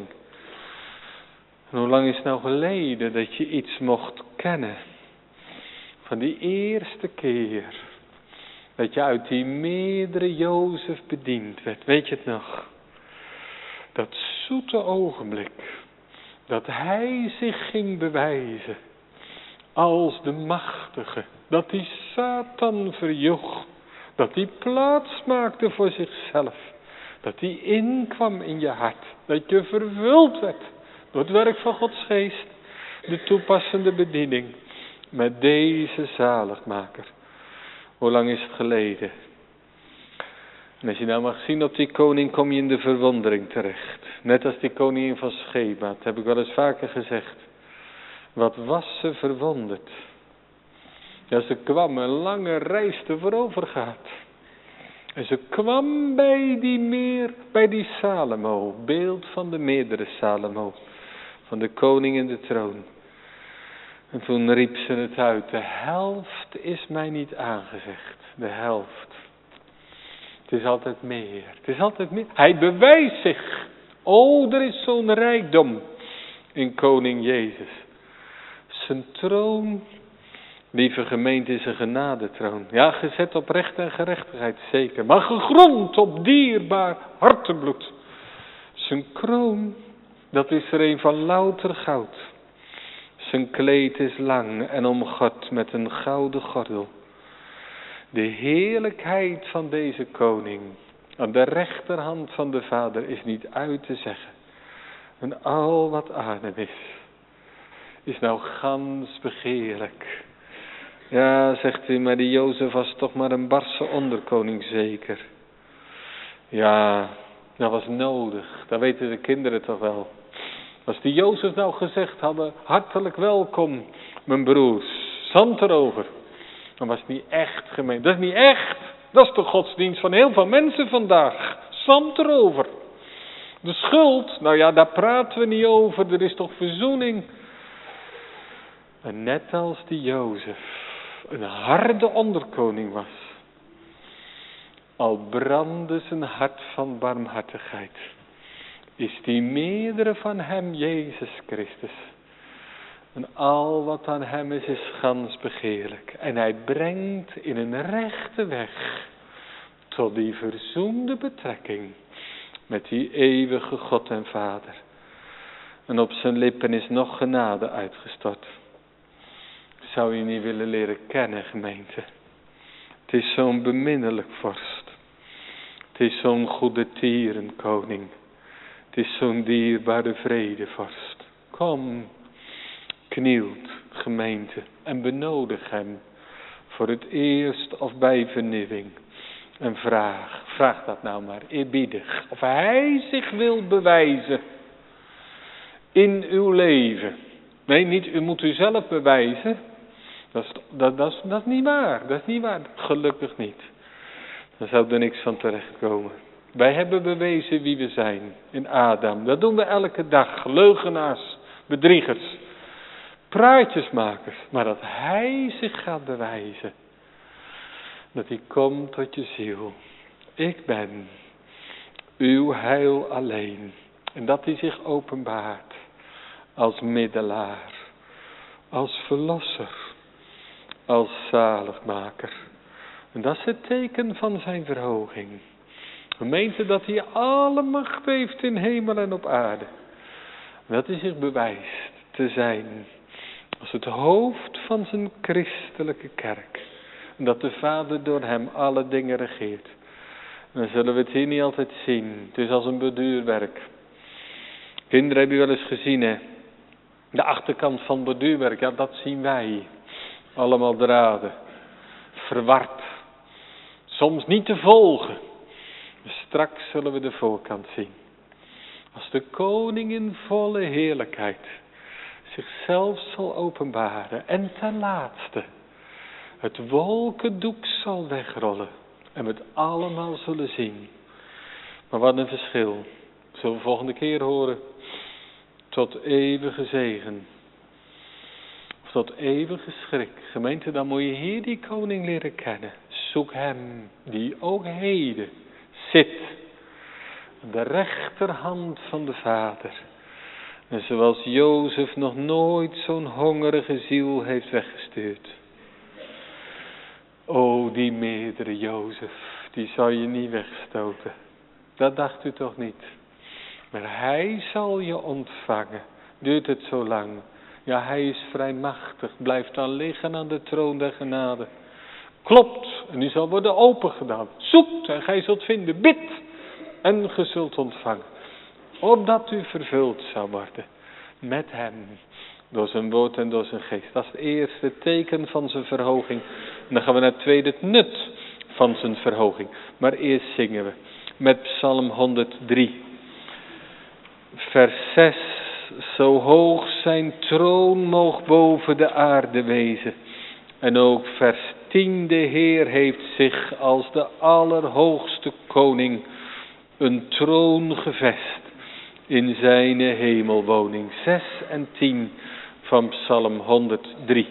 S3: En hoe lang is het nou geleden dat je iets mocht kennen? Van die eerste keer. Dat je uit die meerdere Jozef bediend werd. Weet je het nog? Dat zoete ogenblik. Dat hij zich ging bewijzen als de machtige, dat die Satan verjoeg, dat die plaats maakte voor zichzelf, dat die inkwam in je hart, dat je vervuld werd door het werk van Gods geest, de toepassende bediening met deze zaligmaker. Hoe lang is het geleden? En als je nou mag zien op die koning, kom je in de verwondering terecht. Net als die koningin van Sheba, dat heb ik wel eens vaker gezegd. Wat was ze verwonderd. Ja, ze kwam een lange reis te voorover gaat. En ze kwam bij die meer, bij die Salomo, beeld van de meerdere Salomo, van de koning in de troon. En toen riep ze het uit, de helft is mij niet aangezegd, de helft. Het is altijd meer, het is altijd meer. Hij bewijst zich. Oh, er is zo'n rijkdom in koning Jezus. Zijn troon, lieve gemeente, is een genadetroon. Ja, gezet op recht en gerechtigheid, zeker. Maar gegrond op dierbaar hartebloed. Zijn kroon, dat is er een van louter goud. Zijn kleed is lang en omgord met een gouden gordel. De heerlijkheid van deze koning aan de rechterhand van de Vader is niet uit te zeggen. En al wat adem is, is nou gans begeerlijk. Ja, zegt u, maar die Jozef was toch maar een barse onderkoning zeker. Ja, dat was nodig, dat weten de kinderen toch wel. Als die Jozef nou gezegd hadden, hartelijk welkom mijn broers, zand erover. Dan was het niet echt gemeen. Dat is niet echt. Dat is de godsdienst van heel veel mensen vandaag. Zand erover. De schuld, nou ja, daar praten we niet over. Er is toch verzoening. En net als die Jozef een harde onderkoning was, al brandde zijn hart van barmhartigheid, is die meerdere van hem Jezus Christus. En al wat aan hem is, is gans begeerlijk. En hij brengt in een rechte weg tot die verzoende betrekking met die eeuwige God en Vader. En op zijn lippen is nog genade uitgestort. Zou je niet willen leren kennen, gemeente? Het is zo'n beminnelijk vorst. Het is zo'n goede tierenkoning. Het is zo'n dierbare vredevorst. Kom, knielt, gemeente, en benodig hem voor het eerst of bij vernieuwing. En vraag, vraag dat nou maar, eerbiedig, of hij zich wil bewijzen in uw leven. Nee, niet, u moet u zelf bewijzen. Dat is, dat, dat, is, dat is niet waar, dat is niet waar, gelukkig niet. Dan zou er niks van terechtkomen. Wij hebben bewezen wie we zijn in Adam. Dat doen we elke dag, leugenaars, bedriegers, praatjesmakers. Maar dat hij zich gaat bewijzen. Dat hij komt tot je ziel. Ik ben uw heil alleen. En dat hij zich openbaart als middelaar, als verlosser, als zaligmaker. En dat is het teken van zijn verhoging. Gemeente, dat hij alle macht heeft in hemel en op aarde. Dat hij zich bewijst te zijn als het hoofd van zijn christelijke kerk. En dat de Vader door hem alle dingen regeert. En dan zullen we het hier niet altijd zien. Het is als een borduurwerk. Kinderen hebben wel eens gezien, hè. De achterkant van het borduurwerk, ja, dat zien wij. Allemaal draden. Verward. Soms niet te volgen. Straks zullen we de voorkant zien. Als de koning in volle heerlijkheid zichzelf zal openbaren. En ten laatste het wolkendoek zal wegrollen. En we het allemaal zullen zien. Maar wat een verschil. Zullen we volgende keer horen. Tot eeuwige zegen. Of tot eeuwige schrik. Gemeente, dan moet je hier die koning leren kennen. Zoek hem die ook heden zit aan de rechterhand van de Vader. En zoals Jozef nog nooit zo'n hongerige ziel heeft weggestuurd. O, die meerdere Jozef, die zal je niet wegstoten. Dat dacht u toch niet. Maar hij zal je ontvangen. Duurt het zo lang? Ja, hij is vrij machtig. Blijf dan liggen aan de troon der genade. Klopt en u zal worden opengedaan. Zoekt en gij zult vinden. Bid en ge zult ontvangen. Opdat u vervuld zou worden met hem. Door zijn woord en door zijn geest. Dat is het eerste teken van zijn verhoging. En dan gaan we naar het tweede, het nut van zijn verhoging. Maar eerst zingen we met Psalm honderddrie. Vers zes. Zo hoog zijn troon moog boven de aarde wezen. En ook vers tien. De Heer heeft zich als de allerhoogste koning een troon gevest in zijn hemelwoning. Zes en tien van Psalm honderddrie.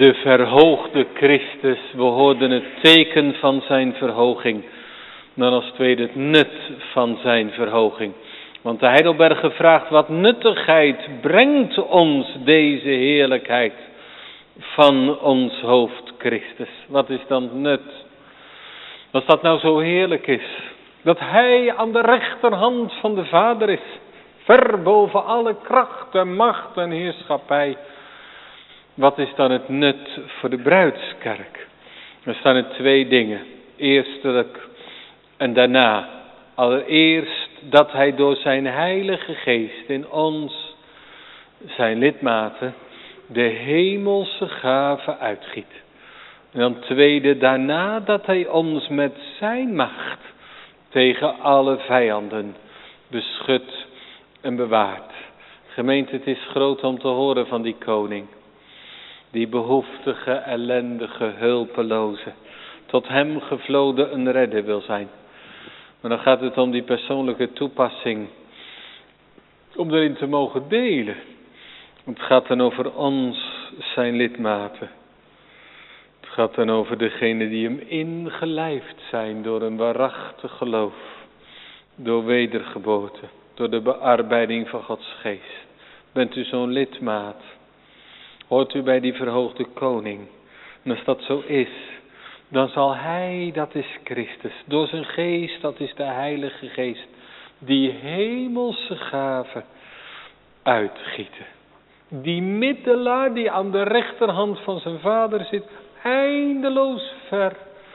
S1: de verhoogde Christus. We hoorden het teken van zijn verhoging. Dan als tweede het nut van zijn verhoging. Want de Heidelberger vraagt, wat nuttigheid brengt ons deze heerlijkheid van ons hoofd Christus? Wat is dan het nut? Als dat nou zo heerlijk is, dat hij aan de rechterhand van de Vader is, ver boven alle kracht en macht en heerschappij. Wat is dan het nut voor de bruidskerk? Er staan er twee dingen. Eerstelijk en daarna. Allereerst dat hij door zijn heilige geest in ons, zijn lidmaten, de hemelse gave uitgiet. En dan tweede, daarna dat hij ons met zijn macht tegen alle vijanden beschut en bewaart. Gemeente, het is groot om te horen van die koning. Die behoeftige, ellendige, hulpeloze, tot hem gevloden een redder wil zijn. Maar dan gaat het om die persoonlijke toepassing. Om erin te mogen delen. Het gaat dan over ons, zijn lidmaten. Het gaat dan over degenen die hem ingelijfd zijn door een waarachtig geloof. Door wedergeboorte. Door de bearbeiding van Gods geest. Bent u zo'n lidmaat? Hoort u bij die verhoogde koning? En als dat zo is, dan zal hij, dat is Christus, door zijn geest, dat is de Heilige Geest, die hemelse gave uitgieten. Die middelaar die aan de rechterhand van zijn Vader zit, eindeloos ver,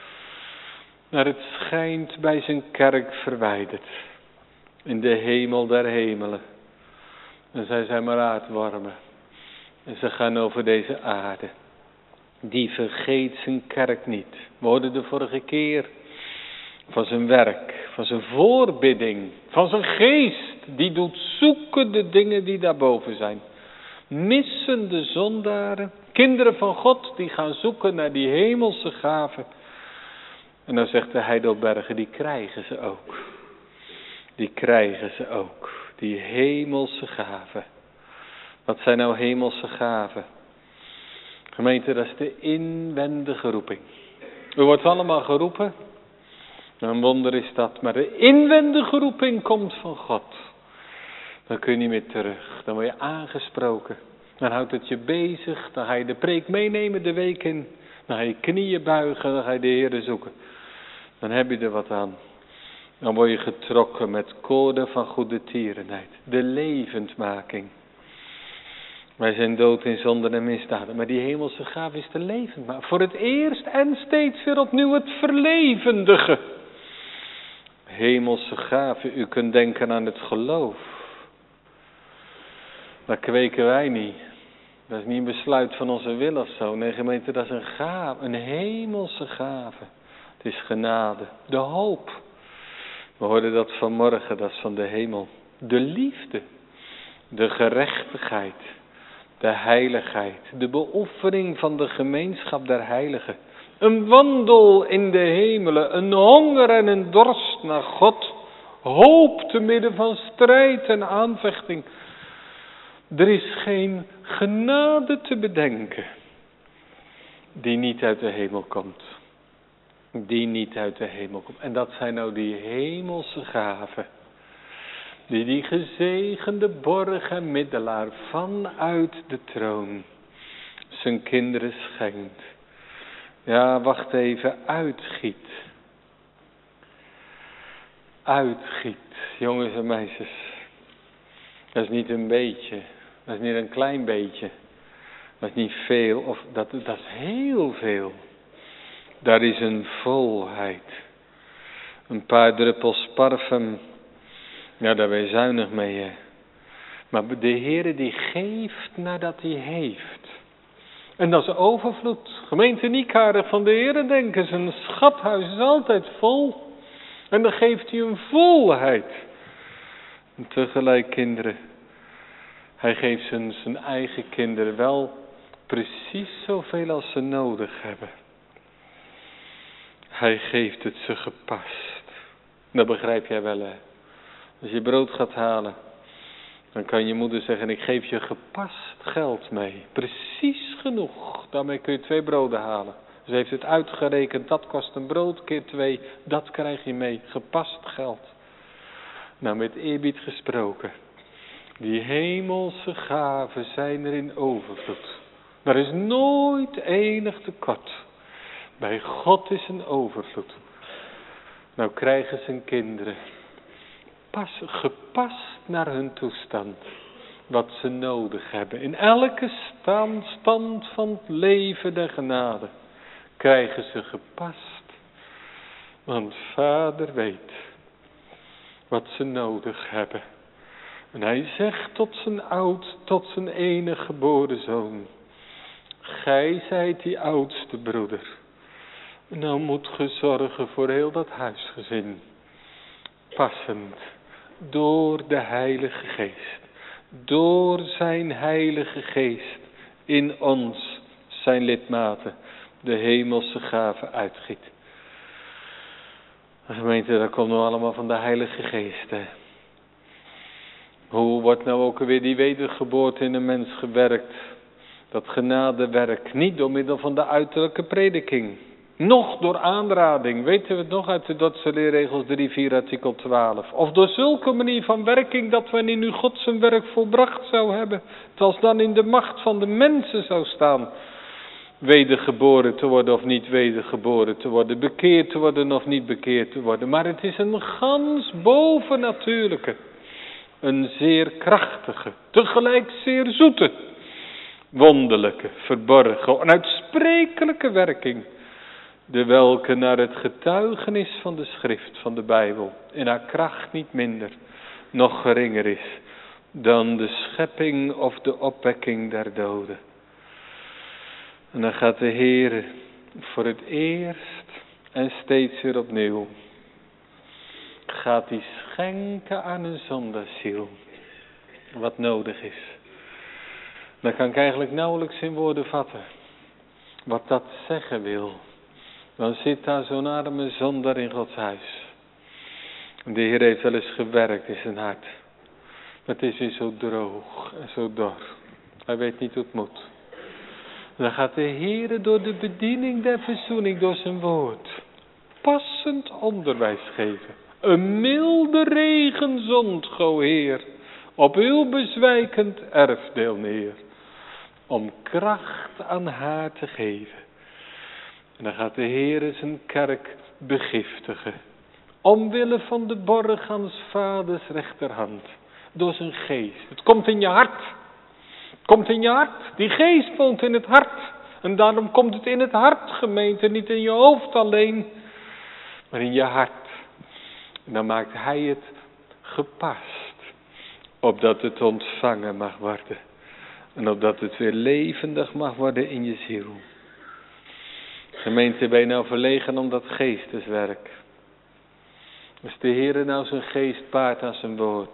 S1: naar het schijnt bij zijn kerk verwijderd. In de hemel der hemelen. En zij zijn maar aardwormen. En ze gaan over deze aarde. Die vergeet zijn kerk niet. We hoorden de vorige keer van zijn werk, van zijn voorbidding, van zijn geest. Die doet zoeken de dingen die daarboven zijn. Missende zondaren, kinderen van God die gaan zoeken naar die hemelse gaven. En dan zegt de Heidelberger, die krijgen ze ook. Die krijgen ze ook, die hemelse gaven. Wat zijn nou hemelse gaven? Gemeente, dat is de inwendige roeping. U wordt allemaal geroepen. Een wonder is dat. Maar de inwendige roeping komt van God. Dan kun je niet meer terug. Dan word je aangesproken. Dan houdt het je bezig. Dan ga je de preek meenemen de week in. Dan ga je knieën buigen. Dan ga je de Heere zoeken. Dan heb je er wat aan. Dan word je getrokken met koorden van goede tierenheid. De levendmaking. Wij zijn dood in zonden en misdaden. Maar die hemelse gave is te levend. Maar voor het eerst en steeds weer opnieuw het verlevendige. Hemelse gave. U kunt denken aan het geloof. Dat kweken wij niet. Dat is niet een besluit van onze wil of zo. Nee, gemeente, dat is een gave. Een hemelse gave. Het is genade. De hoop. We hoorden dat vanmorgen. Dat is van de hemel. De liefde. De gerechtigheid. De heiligheid, de beoefening van de gemeenschap der heiligen. Een wandel in de hemelen, een honger en een dorst naar God. Hoop te midden van strijd en aanvechting. Er is geen genade te bedenken die niet uit de hemel komt. Die niet uit de hemel komt. En dat zijn nou die hemelse gaven. Die die gezegende borg en middelaar vanuit de troon zijn kinderen schenkt. Ja, wacht even, uitgiet. Uitgiet, jongens en meisjes. Dat is niet een beetje, dat is niet een klein beetje. Dat is niet veel, of dat, dat is heel veel. Daar is een volheid. Een paar druppels parfum. Ja, daar ben je zuinig mee, hè. Maar de Heere die geeft nadat hij heeft. En dat is overvloed. Gemeente Niekaardig van de Heere denken, zijn schathuis is altijd vol. En dan geeft hij een volheid. En tegelijk kinderen. Hij geeft zijn, zijn eigen kinderen wel precies zoveel als ze nodig hebben. Hij geeft het ze gepast. Dat begrijp jij wel, hè. Als je brood gaat halen
S3: Dan kan je moeder zeggen, ik geef je gepast geld mee. Precies genoeg. Daarmee kun je twee broden halen. Ze heeft het uitgerekend, dat kost een brood, keer twee, dat krijg je mee. Gepast geld. Nou, met eerbied gesproken. Die hemelse gaven zijn er in overvloed. Er is nooit enig tekort. Bij God is een overvloed. Nou krijgen zijn kinderen pas, gepast naar hun toestand. Wat ze nodig hebben. In elke stand, stand van het leven der genade. Krijgen ze gepast. Want Vader weet wat ze nodig hebben. En hij zegt tot zijn oud, tot zijn enige geboren zoon. Gij zijt die oudste broeder. Nou moet ge zorgen voor heel dat huisgezin. Passend. Door de Heilige Geest. Door zijn Heilige Geest. In ons, zijn lidmaten. De hemelse gave uitgiet. Gemeente, dat komt nou allemaal van de Heilige Geest. Hè? Hoe wordt nou ook weer die wedergeboorte in een mens gewerkt? Dat genadewerk, niet door middel van de uiterlijke prediking. Nog door aanrading, weten we het nog uit de Dordtse leerregels drie vier artikel twaalf. Of door zulke manier van werking dat wanneer nu God zijn werk volbracht zou hebben. Het als dan in de macht van de mensen zou staan. Wedergeboren te worden of niet wedergeboren te worden. Bekeerd te worden of niet bekeerd te worden. Maar het is een gans bovennatuurlijke. Een zeer krachtige, tegelijk zeer zoete, wonderlijke, verborgen, onuitsprekelijke werking. De welke naar het getuigenis van de schrift, van de Bijbel, in haar kracht niet minder, nog geringer is dan de schepping of de opwekking der doden. En dan gaat de Heer voor het eerst en steeds weer opnieuw, gaat hij schenken aan een zondaarziel wat nodig is. Dan kan ik eigenlijk nauwelijks in woorden vatten wat dat zeggen wil. Dan zit daar zo'n arme zondaar in Gods huis. De Heer heeft wel eens gewerkt in zijn hart. Maar het is weer zo droog en zo dor. Hij weet niet hoe het moet. Dan gaat de Heer door de bediening der verzoening, door zijn woord, passend onderwijs geven. Een milde regen zond, go Heer, op uw bezwijkend erfdeel neer. Om kracht aan haar te geven. En dan gaat de Heer zijn kerk begiftigen. Omwille van de borg aan 's vaders rechterhand. Door zijn geest. Het komt in je hart. Het komt in je hart. Die geest woont in het hart. En daarom komt het in het hart, gemeente. Niet in je hoofd alleen. Maar in je hart. En dan maakt hij het gepast. Opdat het ontvangen mag worden. En opdat het weer levendig mag worden in je ziel. Gemeente, ben je nou verlegen om dat geesteswerk? Als de Heer nou zijn geest paart aan zijn woord.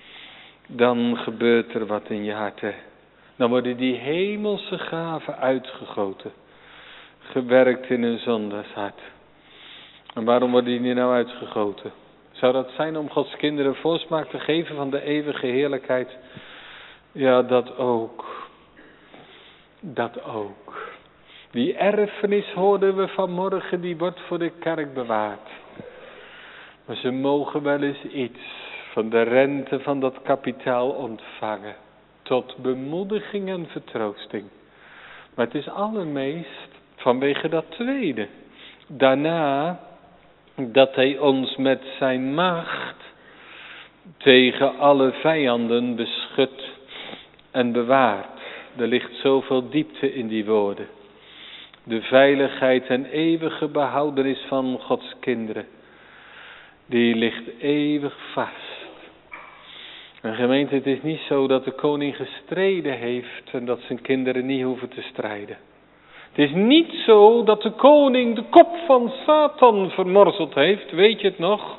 S3: Dan gebeurt er wat in je hart. Hè? Dan worden die hemelse gaven uitgegoten. Gewerkt in een zondagshart. En waarom worden die nou uitgegoten? Zou dat zijn om Gods kinderen voorsmaak te geven van de eeuwige heerlijkheid? Ja, dat ook. Dat ook. Die erfenis hoorden we vanmorgen, die wordt voor de kerk bewaard. Maar ze mogen wel eens iets van de rente van dat kapitaal ontvangen. Tot bemoediging en vertroosting. Maar het is allermeest vanwege dat tweede. Daarna dat hij ons met zijn macht tegen alle vijanden beschut en bewaart. Er ligt zoveel diepte in die woorden. De veiligheid en eeuwige behoudenis van Gods kinderen. Die ligt eeuwig vast. En gemeente, het is niet zo dat de koning gestreden heeft en dat zijn kinderen niet hoeven te strijden. Het is niet zo dat de koning de kop van Satan vermorzeld heeft, weet je het nog?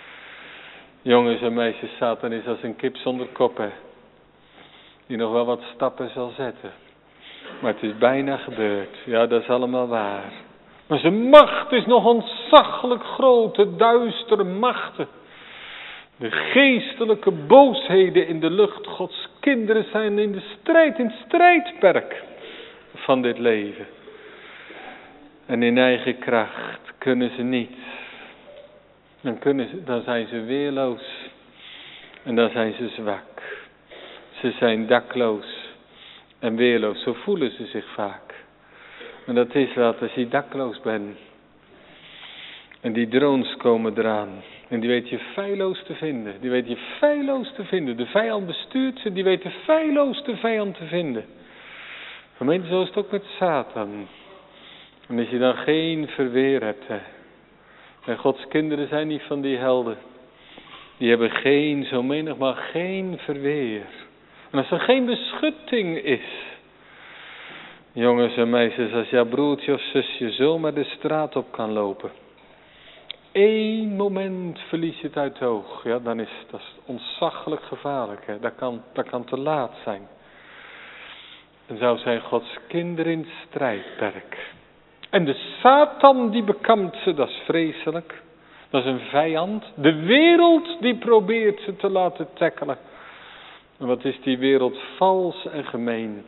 S3: Jongens en meisjes, Satan is als een kip zonder kop, hè. Die nog wel wat stappen zal zetten. Maar het is bijna gebeurd. Ja, dat is allemaal waar. Maar zijn macht is nog ontzaglijk groot. De duistere machten. De geestelijke boosheden in de lucht. Gods kinderen zijn in de strijd, in het strijdperk van dit leven. En in eigen kracht kunnen ze niet. Dan, kunnen ze, dan zijn ze weerloos. En dan zijn ze zwak. Ze zijn dakloos en weerloos. Zo voelen ze zich vaak. En dat is wat als je dakloos bent. En die drones komen eraan. En die weet je feilloos te vinden. Die weet je feilloos te vinden. De vijand bestuurt ze. Die weet je feilloos de vijand te vinden. Gemeente, zo is het ook met Satan. En als je dan geen verweer hebt. Hè. En Gods kinderen zijn niet van die helden. Die hebben geen, zo menigmaal geen verweer. En als er geen beschutting is. Jongens en meisjes, als jouw broertje of zusje zomaar de straat op kan lopen. Eén moment verlies je het uit het oog. Ja, dan is dat is ontzaglijk gevaarlijk. Hè. Dat kan, dat kan te laat zijn. Dan zou zijn Gods kinderen in het strijdperk. En de Satan die bekampt ze, dat is vreselijk. Dat is een vijand. De wereld die probeert ze te laten tackelen. En wat is die wereld vals en gemeen.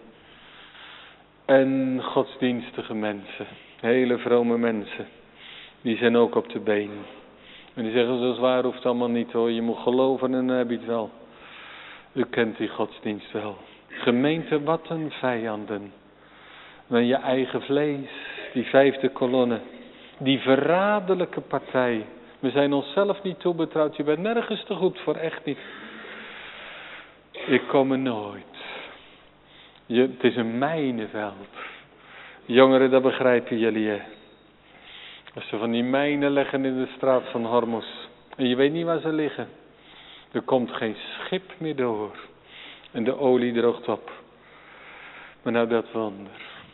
S3: En godsdienstige mensen. Hele vrome mensen. Die zijn ook op de been. En die zeggen zo zwaar hoeft het allemaal niet hoor. Je moet geloven en dan heb je het wel. U kent die godsdienst wel. Gemeente, wat een vijanden. Dan je eigen vlees. Die vijfde kolonne. Die verraderlijke partij. We zijn onszelf niet toebetrouwd. Je bent nergens te goed voor, echt niet. Ik kom er nooit. Je, het is een mijnenveld. Jongeren, dat begrijpen jullie hè. Als ze van die mijnen leggen in de straat van Hormuz. En je weet niet waar ze liggen. Er komt geen schip meer door. En de olie droogt op. Maar nou dat wonder.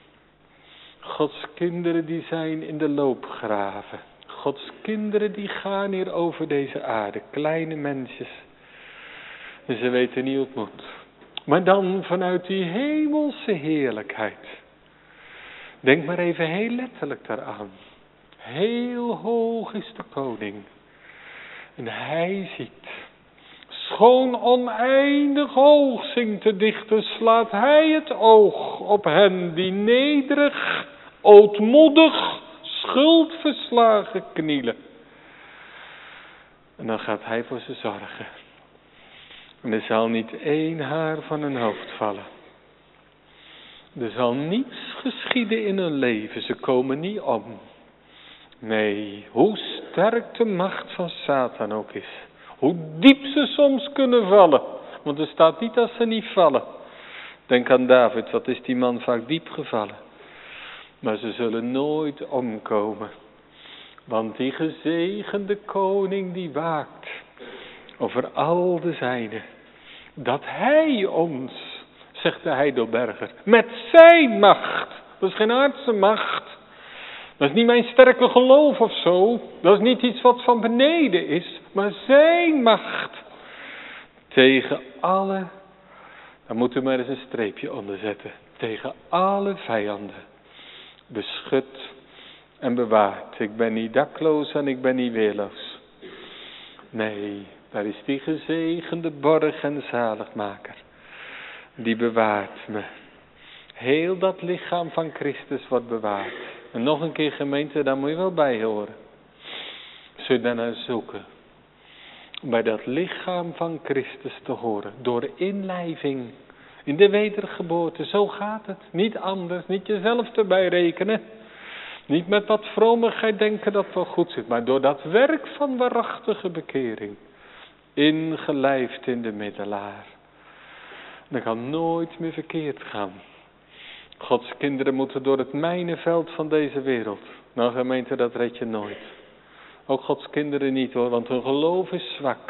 S3: Gods kinderen die zijn in de loopgraven. Gods kinderen die gaan hier over deze aarde. Kleine mensjes. En ze weten niet hoe het moet. Maar dan vanuit die hemelse heerlijkheid. Denk maar even heel letterlijk daaraan. Heel hoog is de koning. En hij ziet. Schoon oneindig hoog zingt de dichter. Slaat hij het oog op hen die nederig, ootmoedig, schuldverslagen knielen. En dan gaat hij voor ze zorgen. En er zal niet één haar van hun hoofd vallen. Er zal niets geschieden in hun leven. Ze komen niet om. Nee, hoe sterk de macht van Satan ook is. Hoe diep ze soms kunnen vallen. Want er staat niet dat ze niet vallen. Denk aan David, wat is die man vaak diep gevallen. Maar ze zullen nooit omkomen. Want die gezegende koning die waakt over al de zijnen. Dat hij ons, zegt de Heidelberger, met zijn macht. Dat is geen aardse macht. Dat is niet mijn sterke geloof of zo. Dat is niet iets wat van beneden is. Maar zijn macht. Tegen alle, daar moeten we maar eens een streepje onder zetten. Tegen alle vijanden. Beschut en bewaard. Ik ben niet dakloos en ik ben niet weerloos. Nee, daar is die gezegende borg en zaligmaker. Die bewaart me. Heel dat lichaam van Christus wordt bewaard. En nog een keer gemeente, daar moet je wel bij horen. Zul je daarnaar zoeken. Bij dat lichaam van Christus te horen. Door inlijving. In de wedergeboorte. Zo gaat het. Niet anders. Niet jezelf erbij rekenen. Niet met wat vromigheid denken dat het wel goed zit. Maar door dat werk van waarachtige bekering. Ingelijfd in de middelaar. Dat kan nooit meer verkeerd gaan. Gods kinderen moeten door het mijnenveld van deze wereld. Nou gemeente, dat red je nooit. Ook Gods kinderen niet hoor, want hun geloof is zwak.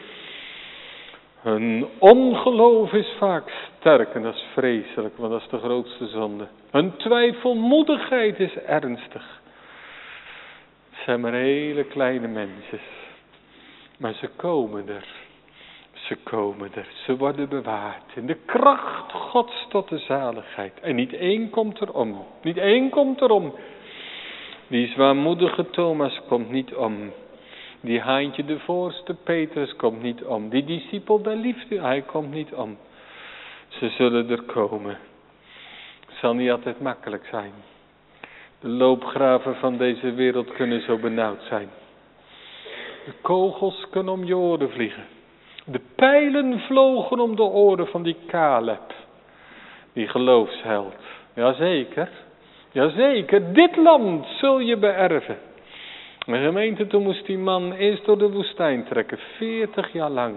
S3: Hun ongeloof is vaak sterk en dat is vreselijk, want dat is de grootste zonde. Hun twijfelmoedigheid is ernstig. Het zijn maar hele kleine mensjes. Maar ze komen er. Ze komen er. Ze worden bewaard. In de kracht Gods tot de zaligheid. En niet één komt er om. Niet één komt er om. Die zwaarmoedige Thomas komt niet om. Die Haantje de voorste, Petrus, komt niet om. Die discipel der liefde, hij komt niet om. Ze zullen er komen. Het zal niet altijd makkelijk zijn. De loopgraven van deze wereld kunnen zo benauwd zijn. De kogels kunnen om je oren vliegen. De pijlen vlogen om de oren van die Caleb. Die geloofsheld. Jazeker. Jazeker. Dit land zul je beërven. De gemeente, toen moest die man eerst door de woestijn trekken. Veertig jaar lang.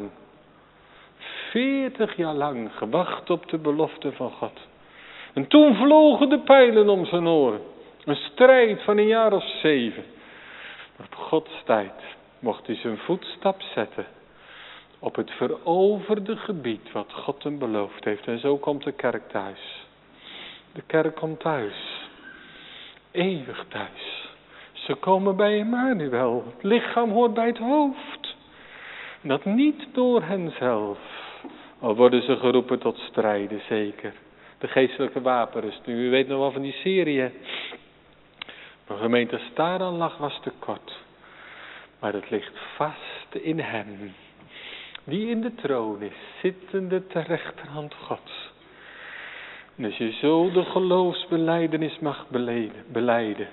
S3: Veertig jaar lang gewacht op de belofte van God. En toen vlogen de pijlen om zijn oren. Een strijd van een jaar of zeven. Maar op Gods tijd mocht hij zijn voetstap zetten. Op het veroverde gebied wat God hem beloofd heeft. En zo komt de kerk thuis. De kerk komt thuis. Eeuwig thuis. Ze komen bij Emmanuel. Het lichaam hoort bij het hoofd. En dat niet door henzelf. Al worden ze geroepen tot strijden, zeker. De geestelijke wapenrusting. U weet nog wel van die serie. Maar gemeente Staran lag was te kort. Maar het ligt vast in hem. Die in de troon is, zittende ter rechterhand Gods. En als je zo de geloofsbelijdenis mag belijden.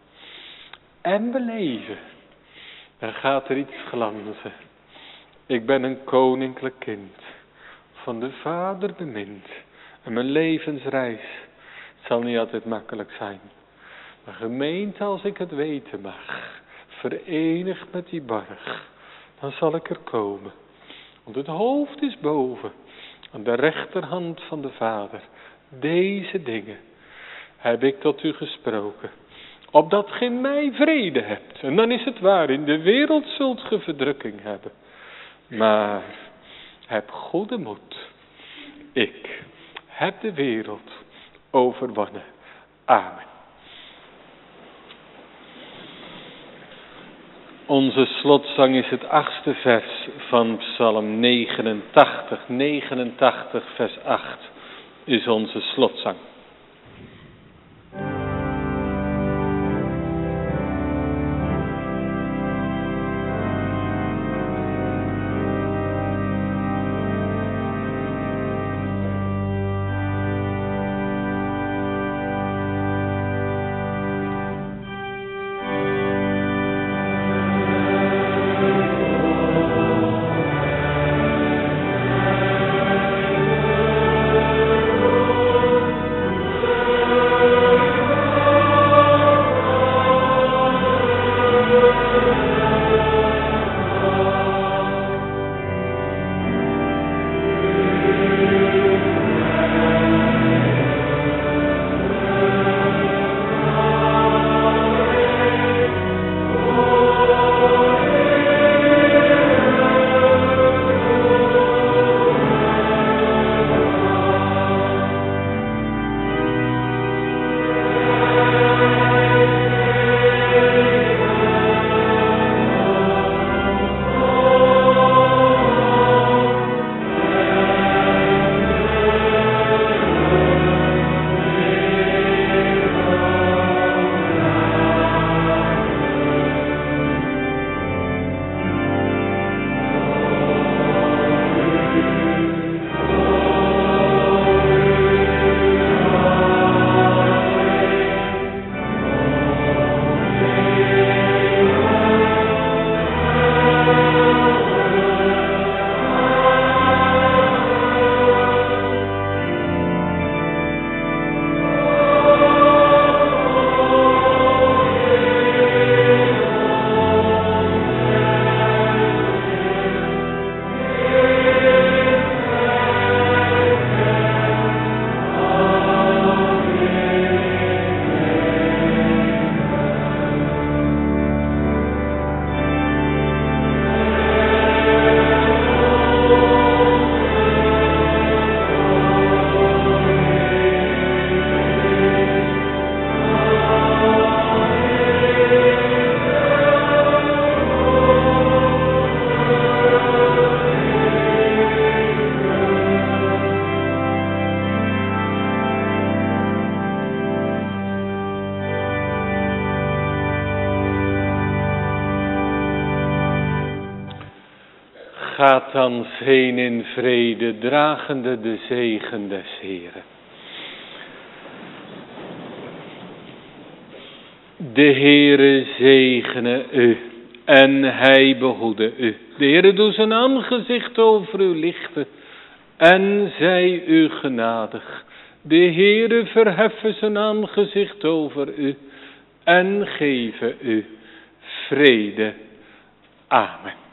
S3: En beleven. Dan gaat er iets glanzen. Ik ben een koninklijk kind. Van de Vader bemind. En mijn levensreis. Het zal niet altijd makkelijk zijn. Maar gemeente, als ik het weten mag. Verenigd met die borg. Dan zal ik er komen. Want het hoofd is boven. Aan de rechterhand van de Vader. Deze dingen heb ik tot u gesproken. Opdat gij in mij vrede hebt. En dan is het waar. In de wereld zult ge verdrukking hebben. Maar heb goede moed. Ik heb de wereld overwonnen. Amen. Onze slotzang is het achtste vers van Psalm negenentachtig. negenentachtig vers acht is onze slotzang.
S1: Gaat thans heen in vrede, dragende de zegen des Heeren. De Heere zegene u en hij behoede u. De Heere doet zijn aangezicht over u lichten en zij u genadig. De Heere verheffen zijn aangezicht over u en geven u vrede. Amen.